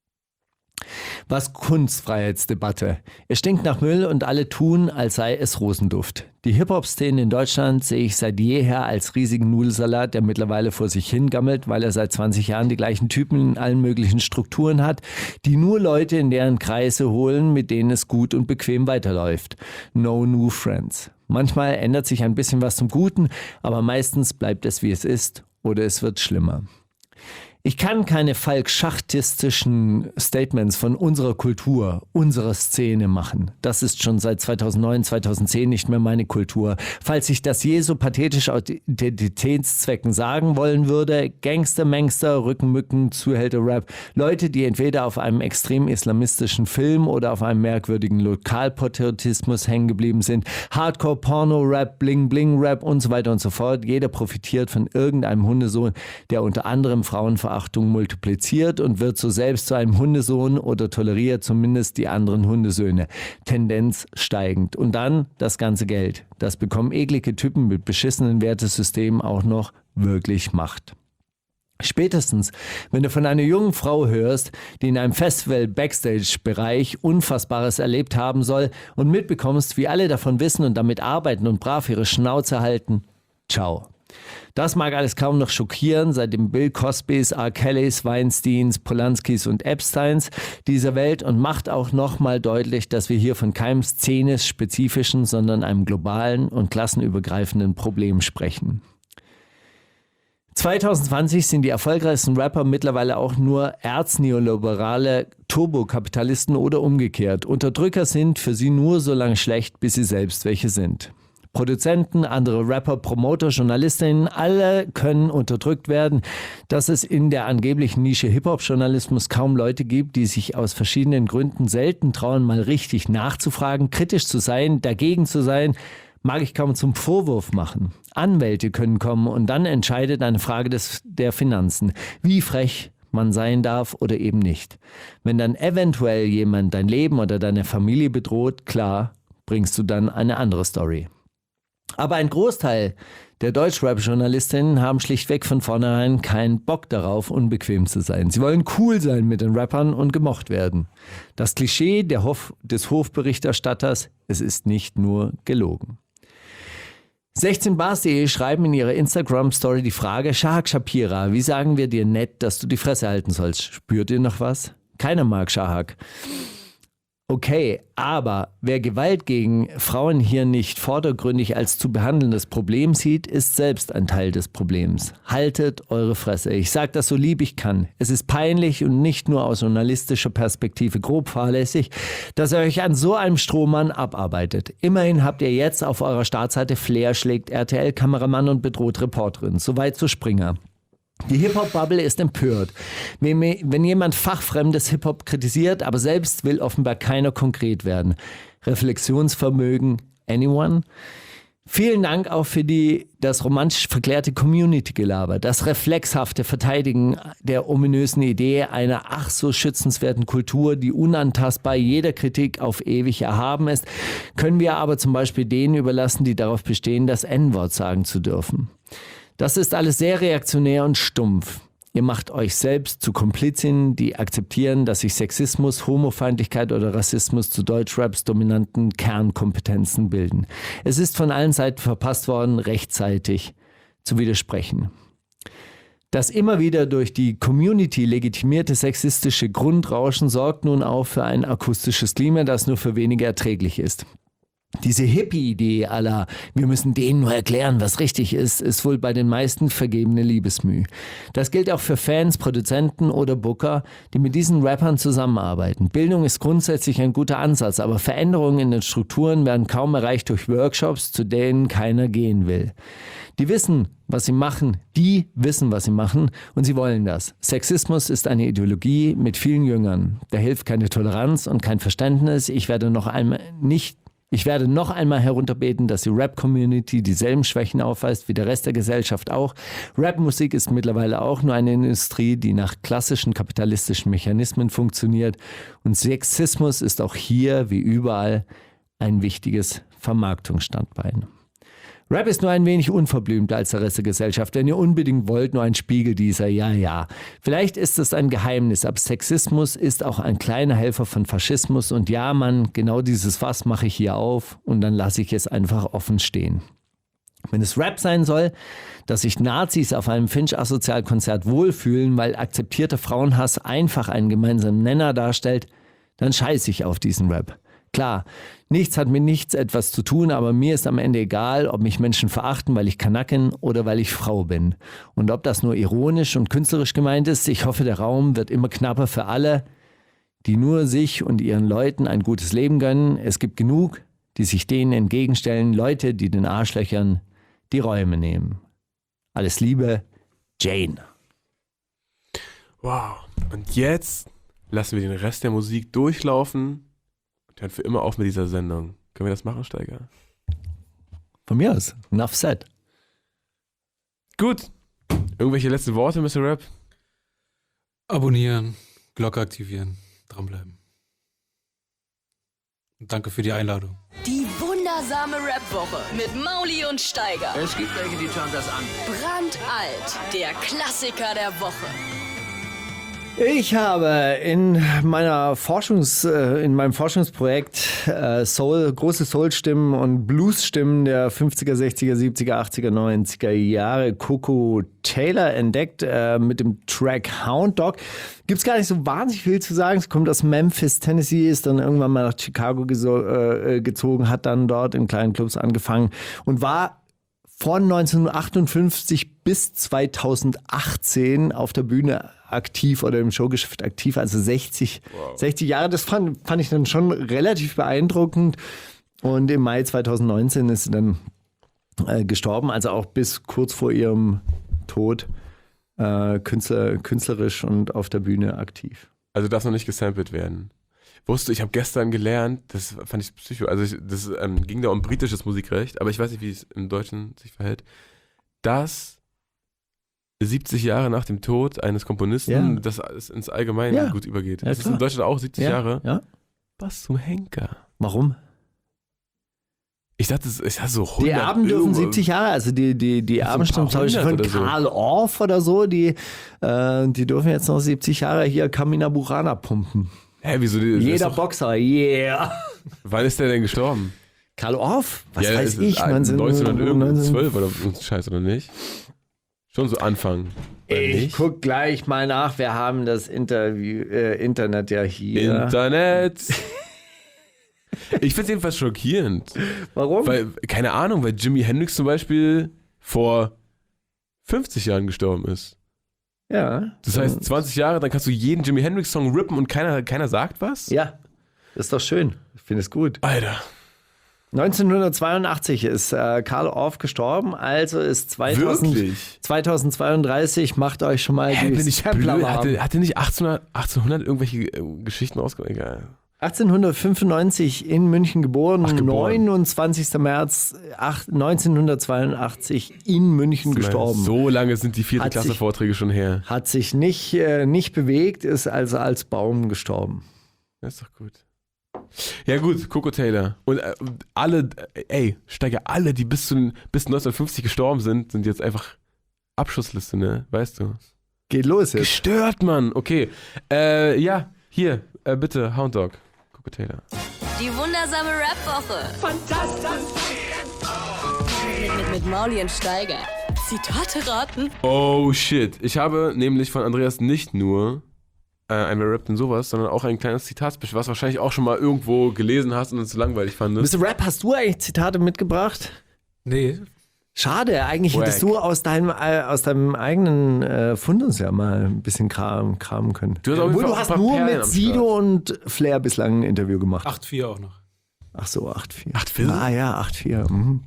Was Kunstfreiheitsdebatte. Es stinkt nach Müll und alle tun, als sei es Rosenduft. Die Hip-Hop-Szene in Deutschland sehe ich seit jeher als riesigen Nudelsalat, der mittlerweile vor sich hingammelt, weil er seit 20 Jahren die gleichen Typen in allen möglichen Strukturen hat, die nur Leute in deren Kreise holen, mit denen es gut und bequem weiterläuft. No new friends. Manchmal ändert sich ein bisschen was zum Guten, aber meistens bleibt es wie es ist oder es wird schlimmer. Ich kann keine falk-schachtistischen Statements von unserer Kultur, unserer Szene machen. Das ist schon seit 2009, 2010 nicht mehr meine Kultur. Falls ich das je so pathetisch aus Identitätszwecken sagen wollen würde, Gangster, Mangster, Rückenmücken, Zuhälter-Rap, Leute, die entweder auf einem extrem islamistischen Film oder auf einem merkwürdigen Lokalpatriotismus hängen geblieben sind, Hardcore-Porno-Rap, Bling-Bling-Rap und so weiter und so fort. Jeder profitiert von irgendeinem Hundesohn, der unter anderem Frauenverachtung multipliziert und wird so selbst zu einem Hundesohn oder toleriert zumindest die anderen Hundesöhne. Tendenz steigend. Und dann das ganze Geld. Das bekommen eklige Typen mit beschissenen Wertesystemen auch noch wirklich Macht. Spätestens, wenn du von einer jungen Frau hörst, die in einem Festival-Backstage-Bereich Unfassbares erlebt haben soll und mitbekommst, wie alle davon wissen und damit arbeiten und brav ihre Schnauze halten, ciao. Das mag alles kaum noch schockieren, seit dem Bill Cosbys, R. Kellys, Weinsteins, Polanskis und Epsteins dieser Welt und macht auch nochmal deutlich, dass wir hier von keinem szenisch-spezifischen, sondern einem globalen und klassenübergreifenden Problem sprechen. 2020 sind die erfolgreichsten Rapper mittlerweile auch nur erzneoliberale Turbokapitalisten oder umgekehrt. Unterdrücker sind für sie nur so lange schlecht, bis sie selbst welche sind. Produzenten, andere Rapper, Promoter, Journalistinnen, alle können unterdrückt werden. Dass es in der angeblichen Nische Hip-Hop-Journalismus kaum Leute gibt, die sich aus verschiedenen Gründen selten trauen, mal richtig nachzufragen, kritisch zu sein, dagegen zu sein, mag ich kaum zum Vorwurf machen. Anwälte können kommen und dann entscheidet eine Frage der Finanzen, wie frech man sein darf oder eben nicht. Wenn dann eventuell jemand dein Leben oder deine Familie bedroht, klar, bringst du dann eine andere Story. Aber ein Großteil der Deutschrap-Journalistinnen haben schlichtweg von vornherein keinen Bock darauf, unbequem zu sein. Sie wollen cool sein mit den Rappern und gemocht werden. Das Klischee des Hofberichterstatters, es ist nicht nur gelogen. 16bars.de schreiben in ihrer Instagram-Story die Frage, Shahak Shapira, wie sagen wir dir nett, dass du die Fresse halten sollst? Spürt ihr noch was? Keiner mag Shahak. Okay, aber wer Gewalt gegen Frauen hier nicht vordergründig als zu behandelndes Problem sieht, ist selbst ein Teil des Problems. Haltet eure Fresse. Ich sage das so lieb ich kann. Es ist peinlich und nicht nur aus journalistischer Perspektive grob fahrlässig, dass ihr euch an so einem Strohmann abarbeitet. Immerhin habt ihr jetzt auf eurer Startseite Flair schlägt RTL-Kameramann und bedroht Reporterin. Soweit zu Springer. Die Hip-Hop-Bubble ist empört. Wenn jemand fachfremdes Hip-Hop kritisiert, aber selbst will offenbar keiner konkret werden. Reflexionsvermögen, anyone? Vielen Dank auch für das romantisch verklärte Community-Gelaber, das reflexhafte Verteidigen der ominösen Idee einer ach so schützenswerten Kultur, die unantastbar jeder Kritik auf ewig erhaben ist, können wir aber zum Beispiel denen überlassen, die darauf bestehen, das N-Wort sagen zu dürfen. Das ist alles sehr reaktionär und stumpf. Ihr macht euch selbst zu Komplizinnen, die akzeptieren, dass sich Sexismus, Homofeindlichkeit oder Rassismus zu Deutschraps dominanten Kernkompetenzen bilden. Es ist von allen Seiten verpasst worden, rechtzeitig zu widersprechen. Das immer wieder durch die Community legitimierte sexistische Grundrauschen sorgt nun auch für ein akustisches Klima, das nur für wenige erträglich ist. Diese Hippie-Idee à la, wir müssen denen nur erklären, was richtig ist, ist wohl bei den meisten vergebene Liebesmüh. Das gilt auch für Fans, Produzenten oder Booker, die mit diesen Rappern zusammenarbeiten. Bildung ist grundsätzlich ein guter Ansatz, aber Veränderungen in den Strukturen werden kaum erreicht durch Workshops, zu denen keiner gehen will. Die wissen, was sie machen und sie wollen das. Sexismus ist eine Ideologie mit vielen Jüngern. Da hilft keine Toleranz und kein Verständnis. Ich werde noch einmal herunterbeten, dass die Rap-Community dieselben Schwächen aufweist wie der Rest der Gesellschaft auch. Rap-Musik ist mittlerweile auch nur eine Industrie, die nach klassischen kapitalistischen Mechanismen funktioniert. Und Sexismus ist auch hier, wie überall, ein wichtiges Vermarktungsstandbein. Rap ist nur ein wenig unverblümter als der Rest der Gesellschaft. Wenn ihr unbedingt wollt, nur ein Spiegel dieser, ja. Vielleicht ist es ein Geheimnis, aber Sexismus ist auch ein kleiner Helfer von Faschismus. Und ja, Mann, genau dieses Fass mache ich hier auf und dann lasse ich es einfach offen stehen. Wenn es Rap sein soll, dass sich Nazis auf einem Finch-Asozial-Konzert wohlfühlen, weil akzeptierter Frauenhass einfach einen gemeinsamen Nenner darstellt, dann scheiße ich auf diesen Rap. Klar, nichts hat mit nichts etwas zu tun, aber mir ist am Ende egal, ob mich Menschen verachten, weil ich Kanaken oder weil ich Frau bin. Und ob das nur ironisch und künstlerisch gemeint ist, ich hoffe, der Raum wird immer knapper für alle, die nur sich und ihren Leuten ein gutes Leben gönnen. Es gibt genug, die sich denen entgegenstellen, Leute, die den Arschlöchern die Räume nehmen. Alles Liebe, Jane. Wow. Und jetzt lassen wir den Rest der Musik durchlaufen. Hören für immer auf mit dieser Sendung. Können wir das machen, Steiger? Von mir aus. Enough said. Gut. Irgendwelche letzten Worte, Mr. Rap? Abonnieren, Glocke aktivieren, dranbleiben. Und danke für die Einladung. Die wundersame Rap-Woche mit Mauli und Steiger. Es gibt welche, die schauen das an. Brandalt, der Klassiker der Woche. Ich habe in meinem Forschungsprojekt große Soul-Stimmen und Blues-Stimmen der 50er, 60er, 70er, 80er, 90er Jahre Coco Taylor entdeckt mit dem Track Hound Dog. Gibt's gar nicht so wahnsinnig viel zu sagen. Es kommt aus Memphis, Tennessee, ist dann irgendwann mal nach Chicago gezogen, hat dann dort in kleinen Clubs angefangen und war von 1958 bis 2018 auf der Bühne aktiv oder im Showgeschäft aktiv, also 60 Jahre. Das fand ich dann schon relativ beeindruckend. Und im Mai 2019 ist sie dann gestorben, also auch bis kurz vor ihrem Tod künstlerisch und auf der Bühne aktiv. Also darf noch nicht gesampelt werden. Ich habe gestern gelernt, das fand ich psycho, also das ging da um britisches Musikrecht, aber ich weiß nicht, wie es im Deutschen sich verhält, dass 70 Jahre nach dem Tod eines Komponisten, das ins Allgemeine gut übergeht. Ja, das ist in Deutschland auch 70 Jahre. Ja. Was zum Henker? Warum? Ich dachte, es ist so 100. Die Erben dürfen 70 Jahre, also die Erben stammen zum Beispiel von Karl Orff oder so, die dürfen jetzt noch 70 Jahre hier Kamina Burana pumpen. Hä, wieso? Jeder Boxer, yeah. Wann ist der denn gestorben? Karl Orff? Was weiß ich? 1912 oder Scheiß, oder nicht? Schon so Anfang. Ich guck gleich mal nach. Wir haben das Internet ja hier. Internet. Ich finde es jedenfalls schockierend. Warum? Weil, keine Ahnung, weil Jimi Hendrix zum Beispiel vor 50 Jahren gestorben ist. Ja. Das heißt, 20 Jahre, dann kannst du jeden Jimi Hendrix-Song rippen und keiner sagt was? Ja, ist doch schön. Ich finde es gut. Alter. 1982 ist Carl Orff gestorben, also ist 2032, macht euch schon mal die Bin ich Sampler blöd? warm. Hatte nicht 1800 irgendwelche Geschichten rausgebracht? Egal. 1895 in München geboren, geboren. 29. März 1982 in München gestorben. So lange sind die 4. Hat Klasse sich- Vorträge schon her. Hat sich nicht bewegt, ist also als Baum gestorben. Das ist doch gut. Ja gut, Coco Taylor. Und alle, Steiger, alle, die bis 1950 gestorben sind jetzt einfach Abschussliste, ne? Weißt du? Geht los jetzt. Gestört, Mann. Okay. Ja, hier, bitte, Hound Dog. Coco Taylor. Die wundersame Rap-Woche. Fantastisch. Mit Mauli und Steiger. Zitate raten. Oh shit. Ich habe nämlich von Andreas nicht nur einmal Rap und sowas, sondern auch ein kleines Zitatspecial, was wahrscheinlich auch schon mal irgendwo gelesen hast und es so langweilig fandest. Mr. Rap, hast du eigentlich Zitate mitgebracht? Nee. Schade, eigentlich Wack. hättest du aus deinem eigenen Fundus ja mal ein bisschen kramen können. Du hast auf jeden Obwohl, Fall du auch ein hast paar nur Perlen mit am Sido und Flair bislang ein Interview gemacht. 8-4 auch noch. Ach so, 8-4. 8-4? Ah ja, 8-4. Mhm.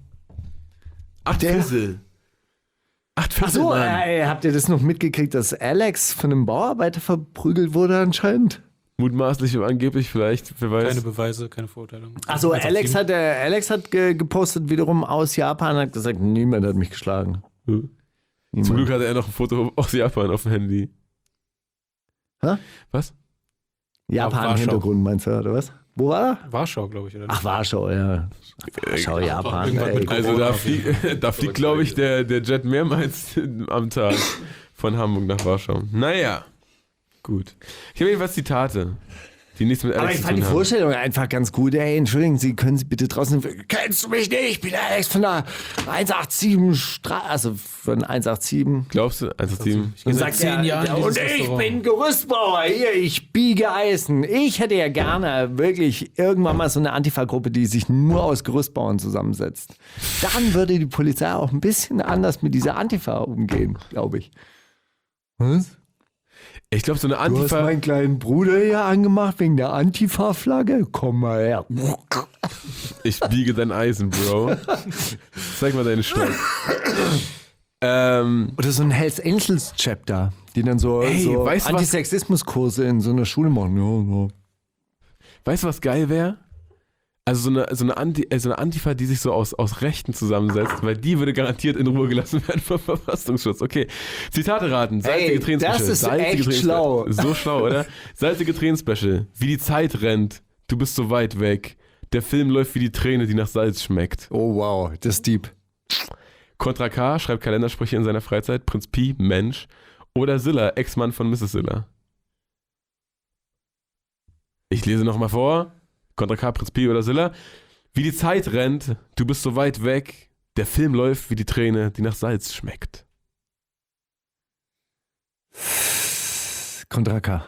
8 Fizzle. 8 Ach Fizzle, so, Mann. habt ihr das noch mitgekriegt, dass Alex von einem Bauarbeiter verprügelt wurde anscheinend? Mutmaßlich und angeblich vielleicht, wer weiß. Keine Beweise, keine Verurteilung. Also Einfach Alex Team. hat gepostet wiederum aus Japan, hat gesagt, niemand hat mich geschlagen. Zum Niemand. Glück hatte er noch ein Foto aus Japan auf dem Handy. Hä? Was? Japan Warschau. Hintergrund meinst du, oder was? Wo war er? Warschau, glaube ich, oder? Ach, Warschau, ja. Warschau, Japan. irgendwas mit Also Corona da auf jeden fliegt, glaube ich, der Jet mehrmals am Tag von Hamburg nach Warschau. Naja, gut. Ich habe jedenfalls Zitate, die nichts mit Aber Alex ich zu fand die tun haben. Vorstellung einfach ganz gut. Ey, entschuldigen Sie, können Sie bitte draußen... Kennst du mich nicht? Ich bin Alex von der 187 Straße, also von 187. Glaubst du? 187. Ich gehe Und seit sagt 10 Jahren ja, in und dieses ich Restaurant. bin Gerüstbauer, hier, ich biege Eisen. Ich hätte ja gerne wirklich irgendwann mal so eine Antifa-Gruppe, die sich nur aus Gerüstbauern zusammensetzt. Dann würde die Polizei auch ein bisschen anders mit dieser Antifa umgehen, glaube ich. Was? Ich glaube, so eine Du hast Antifa... meinen kleinen Bruder hier angemacht wegen der Antifa-Flagge? Komm mal her. Ich biege dein Eisen, Bro. Zeig mal deine Stock. Oder so ein Hells Angels Chapter, die dann so, Ey, so weißt du was? Antisexismuskurse in so einer Schule machen. Ja. Weißt du, was geil wäre? Also so eine Antifa, die sich so aus Rechten zusammensetzt, weil die würde garantiert in Ruhe gelassen werden vom Verfassungsschutz. Okay, Zitate raten. Salzige Ey, Tränen-Special. das ist Salzige echt Tränen-Special. schlau. So schlau, oder? Salzige Tränen-Special. Wie die Zeit rennt. Du bist so weit weg. Der Film läuft wie die Träne, die nach Salz schmeckt. Oh wow, das ist deep. Contra K schreibt Kalendersprüche in seiner Freizeit. Prinz Pi, Mensch. Oder Silla, Ex-Mann von Mrs. Silla. Ich lese nochmal vor. Contra K, Prinz Pi oder Silla. Wie die Zeit rennt, du bist so weit weg. Der Film läuft wie die Träne, die nach Salz schmeckt. Contra K.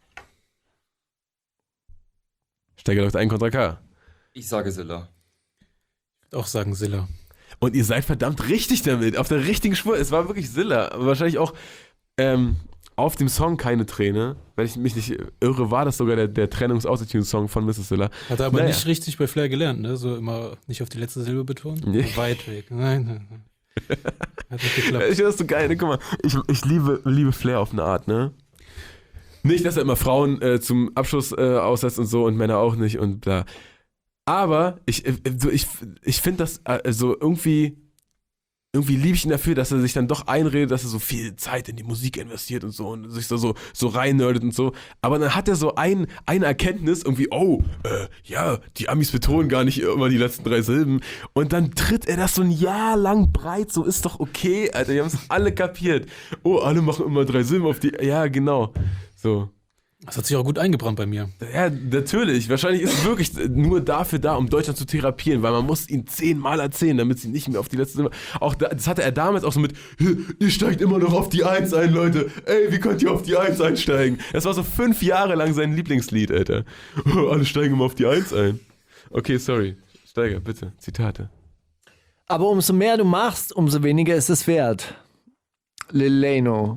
Steiger läuft ein Contra K. Ich sage Silla. Auch sagen Silla. Und ihr seid verdammt richtig damit, auf der richtigen Spur. Es war wirklich Silla. Aber wahrscheinlich auch auf dem Song keine Träne. Wenn ich mich nicht irre, war das sogar der Trennungs-Autotune-Song von Mrs. Silla. Hat er aber Naja. nicht richtig bei Flair gelernt, ne? So immer nicht auf die letzte Silbe betonen. Nee. Weit weg. Nein. Hat nicht geklappt. Ich finde das so geil. Ne? Guck mal, ich liebe Flair auf eine Art, ne? Nicht, dass er immer Frauen zum Abschluss aussetzt und so und Männer auch nicht und bla. Aber ich finde das so irgendwie liebe ich ihn dafür, dass er sich dann doch einredet, dass er so viel Zeit in die Musik investiert und so und sich so reinnördet und so. Aber dann hat er so eine Erkenntnis irgendwie, ja, die Amis betonen gar nicht immer die letzten 3 Silben. Und dann tritt er das so ein Jahr lang breit, so ist doch okay, Alter, die haben es alle kapiert. Oh, alle machen immer 3 Silben auf die, ja, genau. So. Das hat sich auch gut eingebrannt bei mir. Ja, natürlich. Wahrscheinlich ist es wirklich nur dafür da, um Deutschland zu therapieren, weil man muss ihnen 10-mal erzählen, damit sie nicht mehr auf die letzte Silbe... Auch das hatte er damals auch so mit, ihr steigt immer noch auf die 1 ein, Leute. Ey, wie könnt ihr auf die 1 einsteigen? Das war so 5 Jahre lang sein Lieblingslied, Alter. Alle steigen immer auf die 1 ein. Okay, sorry. Steiger, bitte. Zitate. Aber umso mehr du machst, umso weniger ist es wert. Lil Leno.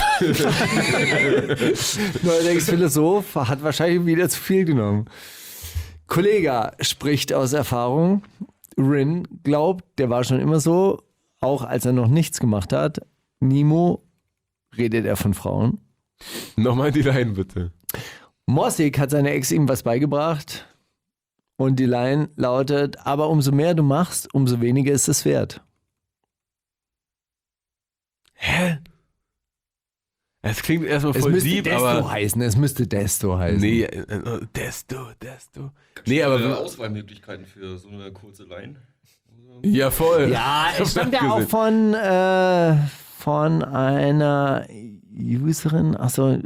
Neuerdings Philosoph hat wahrscheinlich wieder zu viel genommen. Kollega spricht aus Erfahrung. Rin glaubt, der war schon immer so, auch als er noch nichts gemacht hat. Nimo redet er von Frauen. Nochmal die Line, bitte. Mossig hat seine Ex ihm was beigebracht. Und die Line lautet, aber umso mehr du machst, umso weniger ist es wert. Hä? Es klingt erstmal Es voll müsste deep, Desto aber... heißen, es müsste Desto heißen. Nee, Desto. Nee, aber... Auswahlmöglichkeiten für so eine kurze Line. Ja, voll. Ja, es stammt ja auch von einer Userin,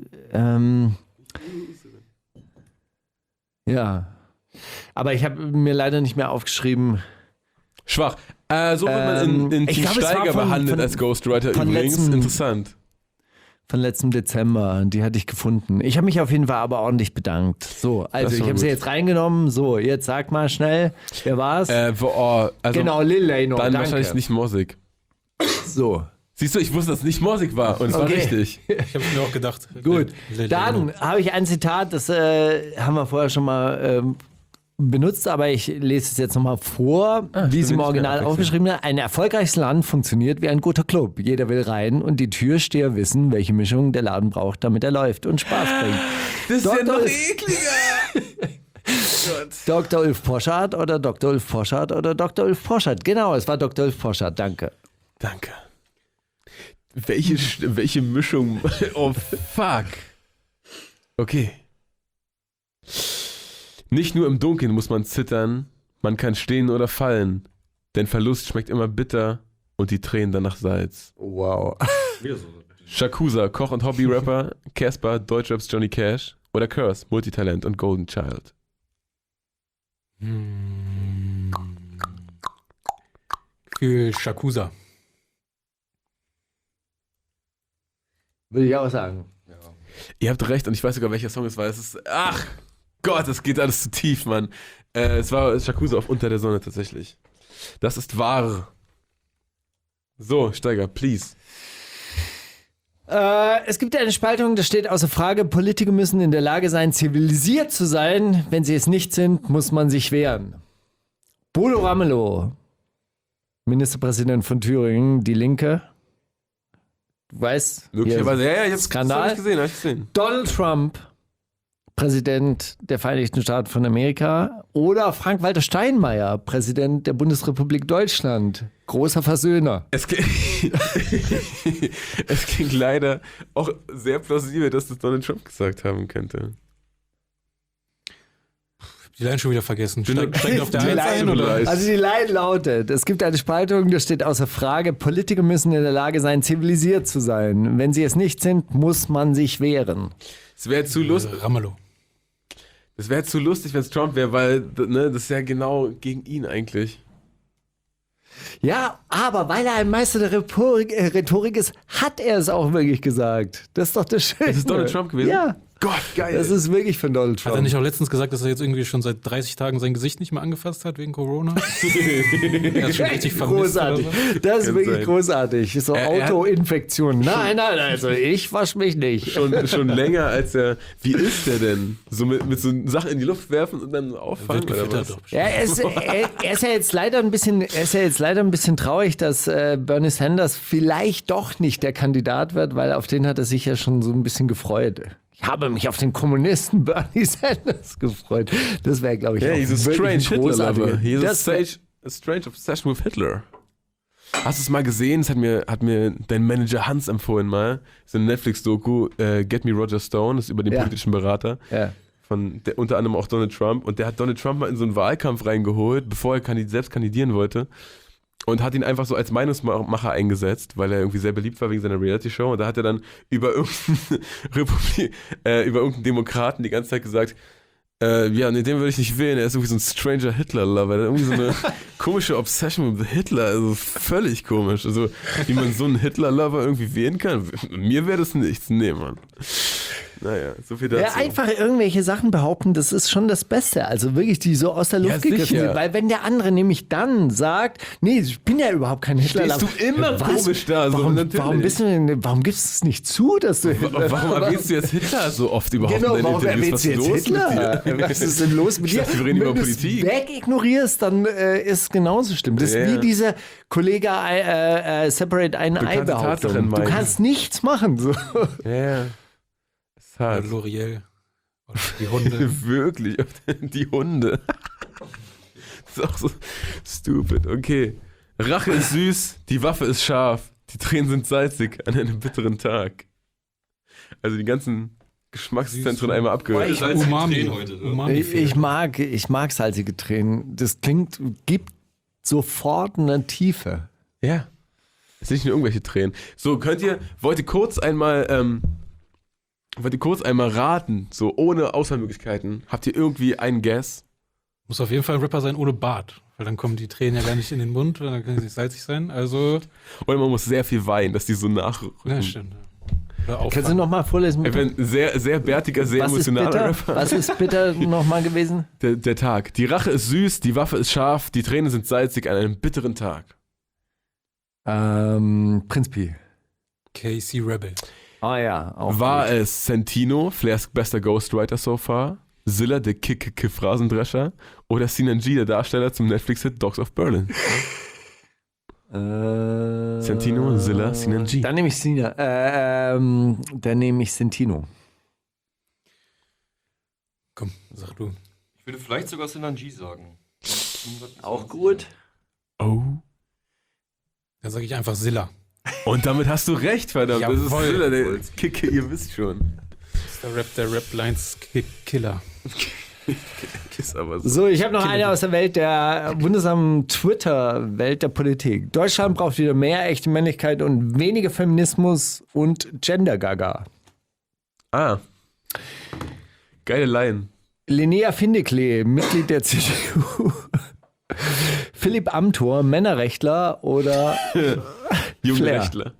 ja. Aber ich habe mir leider nicht mehr aufgeschrieben. Schwach. So wird man in ich Team glaube, es war Steiger von- behandelt von- als Ghostwriter von übrigens. letzten- Interessant. Von letztem Dezember, die hatte ich gefunden. Ich habe mich auf jeden Fall aber ordentlich bedankt. So, also Das ich war habe sie gut. jetzt reingenommen. So, jetzt sag mal schnell, wer war's? Also Genau, Lil Leno, dann danke. wahrscheinlich nicht Morsig. So, Siehst du, ich wusste, dass es nicht Morsig war und es war Okay. richtig. Ich habe mir auch gedacht. gut. Lil Dann Leno. habe ich ein Zitat, das haben wir vorher schon mal benutzt, aber ich lese es jetzt nochmal vor, wie es stimmt, im Original nicht mehr aufgeschrieben ist. Ein erfolgreiches Land funktioniert wie ein guter Club. Jeder will rein und die Türsteher wissen, welche Mischung der Laden braucht, damit er läuft und Spaß bringt. Das ist ja Dr. noch Ulf- ekliger. Dr. Ulf Poschardt oder Dr. Ulf Poschardt oder Dr. Ulf Poschardt. Genau, es war Dr. Ulf Poschardt, danke. Danke. Welche Mischung? Oh, fuck. Okay. Nicht nur im Dunkeln muss man zittern, man kann stehen oder fallen, denn Verlust schmeckt immer bitter und die Tränen danach Salz. Wow. Wieder so. Shakusa, Koch und Hobby-Rapper, Casper, Deutschraps Johnny Cash oder Curse, Multitalent und Golden Child. Für Shakusa. Würde ich auch sagen. Ihr habt recht und ich weiß sogar, welcher Song es war. Es ist, ach Gott, es geht alles zu tief, Mann. Es war Shakusa auf Unter der Sonne tatsächlich. Das ist wahr. So, Steiger, please. Es gibt eine Spaltung, das steht außer Frage, Politiker müssen in der Lage sein, zivilisiert zu sein. Wenn sie es nicht sind, muss man sich wehren. Bodo Ramelow, Ministerpräsident von Thüringen, Die Linke. Du weißt, Möglicherweise, hier ja, ich hab's Skandal. gesehen. Donald Trump, Präsident der Vereinigten Staaten von Amerika, oder Frank-Walter Steinmeier, Präsident der Bundesrepublik Deutschland. Großer Versöhner. Es klingt leider auch sehr plausibel, dass das Donald Trump gesagt haben könnte. Die Line schon wieder vergessen. Bin- Steigt auf der Die 1 Line ein, oder? vielleicht. Also die Line lautet, es gibt eine Spaltung, das steht außer Frage, Politiker müssen in der Lage sein, zivilisiert zu sein. Wenn sie es nicht sind, muss man sich wehren. Es wäre zu lustig. Ramelow. Das wäre zu lustig, wenn es Trump wäre, weil ne, das ist ja genau gegen ihn eigentlich. Ja, aber weil er ein Meister der Rhetorik ist, hat er es auch wirklich gesagt. Das ist doch das Schöne. Das ist Donald Trump gewesen? Ja, Gott, geil. das ist wirklich von Donald Hat er Trump. nicht auch letztens gesagt, dass er jetzt irgendwie schon seit 30 Tagen sein Gesicht nicht mehr angefasst hat wegen Corona? Er hat schon richtig vermisst. Großartig. Oder so. Das ist Kann wirklich sein. großartig. So Er hat- Autoinfektion. Nein, also ich wasche mich nicht. schon länger als er. Wie ist der denn? So mit so Sachen in die Luft werfen und dann auffangen Wird oder gefüttert was? doch. Ja, er ist ja jetzt leider ein bisschen traurig, dass Bernie Sanders vielleicht doch nicht der Kandidat wird, weil auf den hat er sich ja schon so ein bisschen gefreut. Ich habe mich auf den Kommunisten Bernie Sanders gefreut. Das wäre, glaube ich, Ja, auch he's a wirklich strange großartige- Hitler-Lover. He's Das wär- a strange obsession with Hitler. Hast du es mal gesehen? Das hat mir dein Manager Hans empfohlen mal. So eine Netflix-Doku, Get Me Roger Stone, das ist über den Ja. politischen Berater. Ja. Von unter anderem auch Donald Trump. Und der hat Donald Trump mal in so einen Wahlkampf reingeholt, bevor er selbst kandidieren wollte. Und hat ihn einfach so als Meinungsmacher eingesetzt, weil er irgendwie sehr beliebt war wegen seiner Reality-Show. Und da hat er dann über irgendeinen Demokraten die ganze Zeit gesagt, ja, nee, den würde ich nicht wählen, er ist irgendwie so ein stranger Hitler-Lover. Der hat irgendwie so eine komische Obsession mit Hitler, also völlig komisch. Also, wie man so einen Hitler-Lover irgendwie wählen kann, mir wäre das nichts. Nee, Mann. Naja, so viel dazu. Ja, einfach irgendwelche Sachen behaupten, das ist schon das Beste. Also wirklich, die so aus der Luft gegriffen sicher. sind. Weil wenn der andere nämlich dann sagt, nee, ich bin ja überhaupt kein Hitler. Stehst du immer komisch da, so natürlich. Warum gibst du es nicht zu, dass du Hitler Warum erwähnst du jetzt Hitler so oft überhaupt Genau, in deinen warum Interviews? erwähnst du jetzt Hitler? Was ist denn los mit dir? dachte, wir reden über Wenn du es Politik. wegignorierst, dann ist es genauso schlimm. Das ist Ja. wie diese Kollege Separate ein Ei Bekannte Tatsachen Behauptung. Du meinst. kannst nichts machen. So. Ja. Ist hart. L'Oreal. Oder die Hunde. Wirklich, die Hunde. Das ist auch so stupid. Okay. Rache ist süß, die Waffe ist scharf, die Tränen sind salzig an einem bitteren Tag. Also die ganzen Geschmackszentren einmal abgehört. Salzige Umami. Tränen heute, ne? Umami Ich mag salzige Tränen. Das gibt sofort eine Tiefe. Ja. Es sind nicht nur irgendwelche Tränen. So, wollt ihr kurz einmal raten, so ohne Auswahlmöglichkeiten? Habt ihr irgendwie einen Guess? Muss auf jeden Fall ein Rapper sein ohne Bart. Weil dann kommen die Tränen ja gar nicht in den Mund, weil dann können sie nicht salzig sein. Also, Oder man muss sehr viel weinen, dass die so nachrücken. ja, stimmt. Kannst du nochmal vorlesen? Ich bin ein sehr, sehr bärtiger, sehr emotionaler Rapper. Was ist bitter nochmal gewesen? Der Tag. Die Rache ist süß, die Waffe ist scharf, die Tränen sind salzig an einem bitteren Tag. Prinz Pi. KC Rebel. Ah ja, auch War gut. es Santino, Flairs bester Ghostwriter so far, Zilla, der Kick-Rasendrescher oder Sinan G, der Darsteller zum Netflix-Hit Dogs of Berlin? Santino, Zilla, Sinan G. Dann nehme ich Santino. Komm, sag du. Ich würde vielleicht sogar Sinan G sagen. Auch gut. Oh. Dann sage ich einfach Zilla. Und damit hast du recht, verdammt. Das ist Jawohl. Zilla, der Kicke, ihr wisst schon. Das ist der Rap-Lines-Killer. Ist aber so. So, ich habe noch eine aus der Welt der wundersamen Twitter-Welt der Politik. Deutschland braucht wieder mehr echte Männlichkeit und weniger Feminismus und Gender-Gaga. Ah. Geile Line. Linnea Findeklee, Mitglied der CDU. Philipp Amthor, Männerrechtler oder Jungrechtler.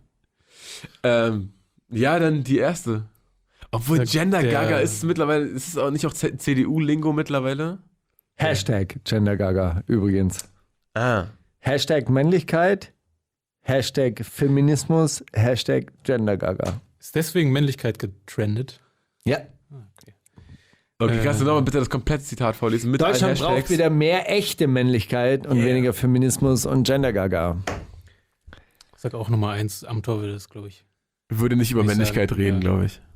Ja, dann die erste. Obwohl Gender Gaga ist es mittlerweile, ist es auch nicht auch CDU-Lingo mittlerweile? Hashtag Gender Gaga übrigens. Ah. Hashtag Männlichkeit, Hashtag Feminismus, Hashtag Gender Gaga. Ist deswegen Männlichkeit getrendet? Ja. Okay, kannst du nochmal bitte das komplette Zitat vorlesen? Mit Deutschland allen Hashtags? braucht wieder mehr echte Männlichkeit und weniger Feminismus und Gender Gaga. Ich sag auch Nummer 1, Amthor will das, glaube ich. Würde nicht über Ich Männlichkeit sagen, reden, ja. glaube ich.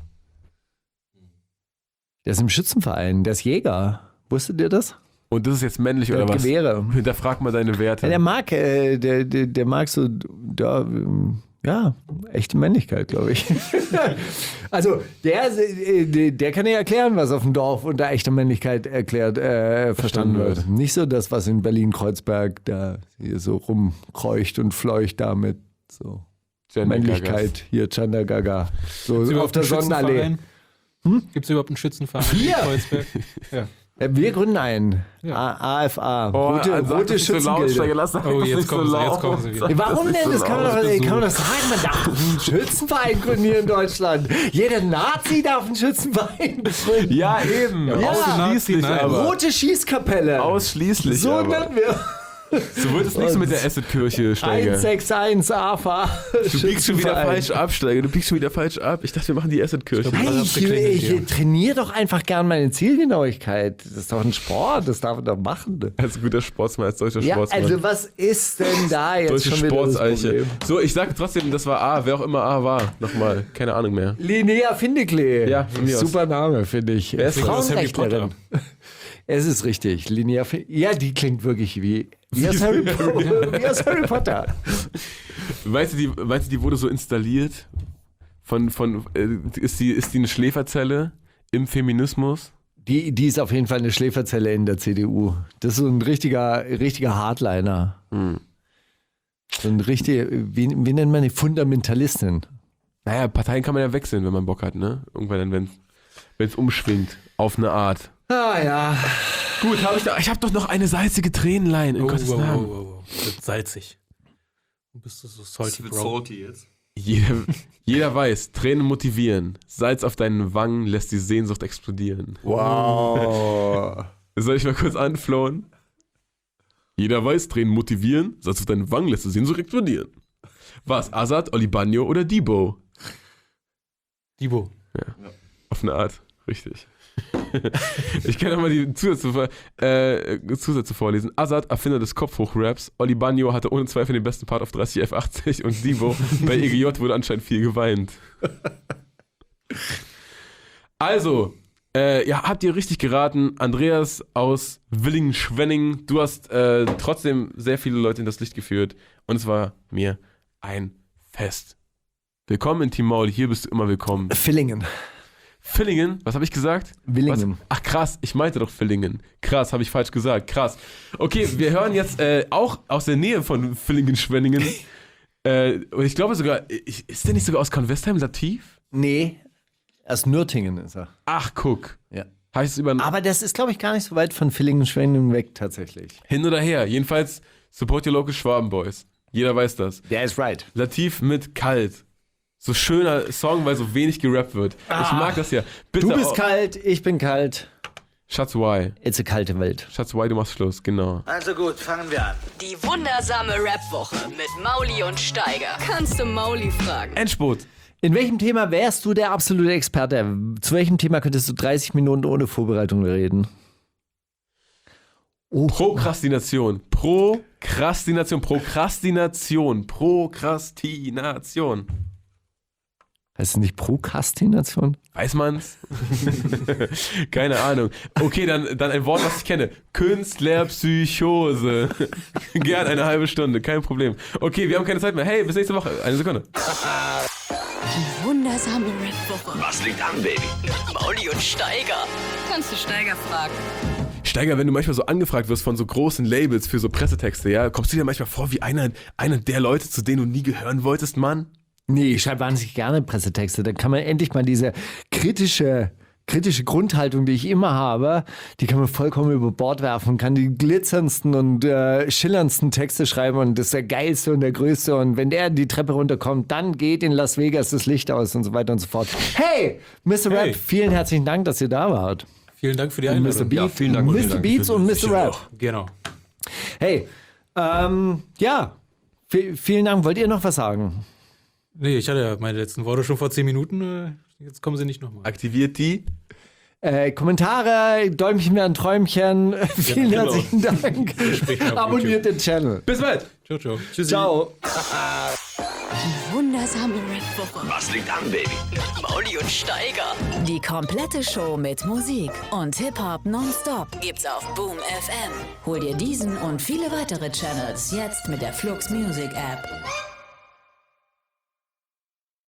Der ist im Schützenverein, der ist Jäger. Wusstet ihr das? Und das ist jetzt männlich Der oder hat was? Gewehre. Hinterfrag mal deine Werte. Ja, der mag, der mag so, ja, echte Männlichkeit, glaube ich. Also, der kann ja erklären, was auf dem Dorf unter echter Männlichkeit verstanden wird. Nicht so das, was in Berlin-Kreuzberg da hier so rumkreucht und fleucht damit. So. Gender Männlichkeit, hier Gender Gaga. So auf der Sonnenallee. Gibt es überhaupt einen Schützenverein Hier? in Kreuzberg? Ja. Wir gründen einen. Ja. AFA. Oh, Rote Schützengilde. Oh, jetzt kommen sie wieder. Warum denn? Das kann man doch sagen. Man darf einen Schützenverein gründen hier in Deutschland. Jeder Nazi darf einen Schützenverein gründen. Ja, eben. Ja, Ausschließlich Nazi, nein. aber. Rote Schießkapelle. Ausschließlich So aber. nennen wir. So wird es nichts mit der Asset-Kirche, Steiger. 161 AFA. Du biegst schon wieder falsch ab, Steiger. Du biegst schon wieder falsch ab. Ich dachte, wir machen die Asset-Kirche. Hey, ich trainiere doch einfach gern meine Zielgenauigkeit. Das ist doch ein Sport, das darf man doch machen. Als guter Sportsmann, als deutscher Ja, Sportsmann. also was ist denn da jetzt Deutsche schon wieder das Sportseiche. Problem? So, ich sag trotzdem, das war A, wer auch immer A war. Nochmal, keine Ahnung mehr. Linnea Findeklee. Ja, von mir aus. Super Name, finde ich. Wer ist das? Frauenrechtlerin. Es ist richtig. Linnea Ja, die klingt wirklich wie aus Harry Potter. Weißt du, die wurde so installiert? Ist die eine Schläferzelle im Feminismus? Die ist auf jeden Fall eine Schläferzelle in der CDU. Das ist so ein richtiger Hardliner. So ein wie nennt man die? Fundamentalistin. Naja, Parteien kann man ja wechseln, wenn man Bock hat, ne? Irgendwann dann, wenn es umschwingt. Auf eine Art. Ah ja. Gut, ich hab doch noch eine salzige Tränenlein. In Gottes Namen. Wird salzig. Du bist so salty, Das wird Bro. salty jetzt. Jeder weiß, Tränen motivieren. Salz auf deinen Wangen lässt die Sehnsucht explodieren. Wow. Soll ich mal kurz anflohen? Jeder weiß, Tränen motivieren. Salz auf deinen Wangen lässt die Sehnsucht explodieren. Was? Azad, Oli Bagno oder Debo? Debo. Ja. Auf eine Art. Richtig. Ich kann nochmal die Zusätze vorlesen. Azad, Erfinder des Kopfhoch-Raps. Oli Bagno hatte ohne Zweifel den besten Part auf 30 F80 und Debo bei EGJ wurde anscheinend viel geweint. Also, habt ihr richtig geraten. Andreas aus Villingen-Schwenning. Du hast trotzdem sehr viele Leute in das Licht geführt und es war mir ein Fest. Willkommen in Team Maul, hier bist du immer willkommen. Villingen. Villingen? Was habe ich gesagt? Villingen. Ach krass, ich meinte doch Villingen. Krass, habe ich falsch gesagt. Krass. Okay, wir hören jetzt auch aus der Nähe von Villingen-Schwenningen. Und ich glaube sogar, ist der nicht sogar aus Convestheim, Latif? Nee, aus Nürtingen ist er. Ach, guck. Ja. Heißt es Aber das ist, glaube ich, gar nicht so weit von Villingen-Schwenningen weg tatsächlich. Hin oder her. Jedenfalls support your local Schwaben Boys. Jeder weiß das. Der ist right. Latif mit Kalt. So schöner Song, weil so wenig gerappt wird. Ich mag das ja. Bitte Du bist kalt, ich bin kalt. Schatz, why? It's a kalte Welt. Schatz, why, du machst Schluss, genau. Also gut, fangen wir an. Die wundersame Rap-Woche mit Mauli und Steiger. Kannst du Mauli fragen? Endspurt. In welchem Thema wärst du der absolute Experte? Zu welchem Thema könntest du 30 Minuten ohne Vorbereitung reden? Oh. Prokrastination. Prokrastination. Heißt es nicht Prokrastination? Weiß man's? Keine Ahnung. Okay, dann ein Wort, was ich kenne. Künstlerpsychose. Gern eine halbe Stunde, kein Problem. Okay, wir haben keine Zeit mehr. Hey, bis nächste Woche. Eine Sekunde. Die wundersame Rap-Woche. Was liegt an, Baby? Mit Mauli und Steiger. Kannst du Steiger fragen? Steiger, wenn du manchmal so angefragt wirst von so großen Labels für so Pressetexte, ja, kommst du dir manchmal vor wie einer der Leute, zu denen du nie gehören wolltest, Mann? Nee, ich schreibe wahnsinnig gerne Pressetexte. Da kann man endlich mal diese kritische Grundhaltung, die ich immer habe, die kann man vollkommen über Bord werfen und kann die glitzerndsten und schillerndsten Texte schreiben und das ist der geilste und der größte und wenn der die Treppe runterkommt, dann geht in Las Vegas das Licht aus und so weiter und so fort. Hey, Mr. Hey. Rap, vielen herzlichen Dank, dass ihr da wart. Vielen Dank für die Und Mr. Einladung. Beat, Ja, vielen Dank. Mr. Beats und Mr. Rap. Genau. Hey, vielen Dank. Wollt ihr noch was sagen? Nee, ich hatte ja meine letzten Worte schon vor 10 Minuten. Jetzt kommen sie nicht nochmal. Aktiviert die. Kommentare, Däumchen werden Träumchen. Vielen genau. herzlichen Dank. auf Abonniert den Channel. Bis bald. Ciao, ciao. Tschüssi. Ciao. Die wundersame Rap-Woche. Was liegt an, Baby? Mit Mauli und Steiger. Die komplette Show mit Musik und Hip-Hop nonstop gibt's auf Boom FM. Hol dir diesen und viele weitere Channels jetzt mit der Flux Music App.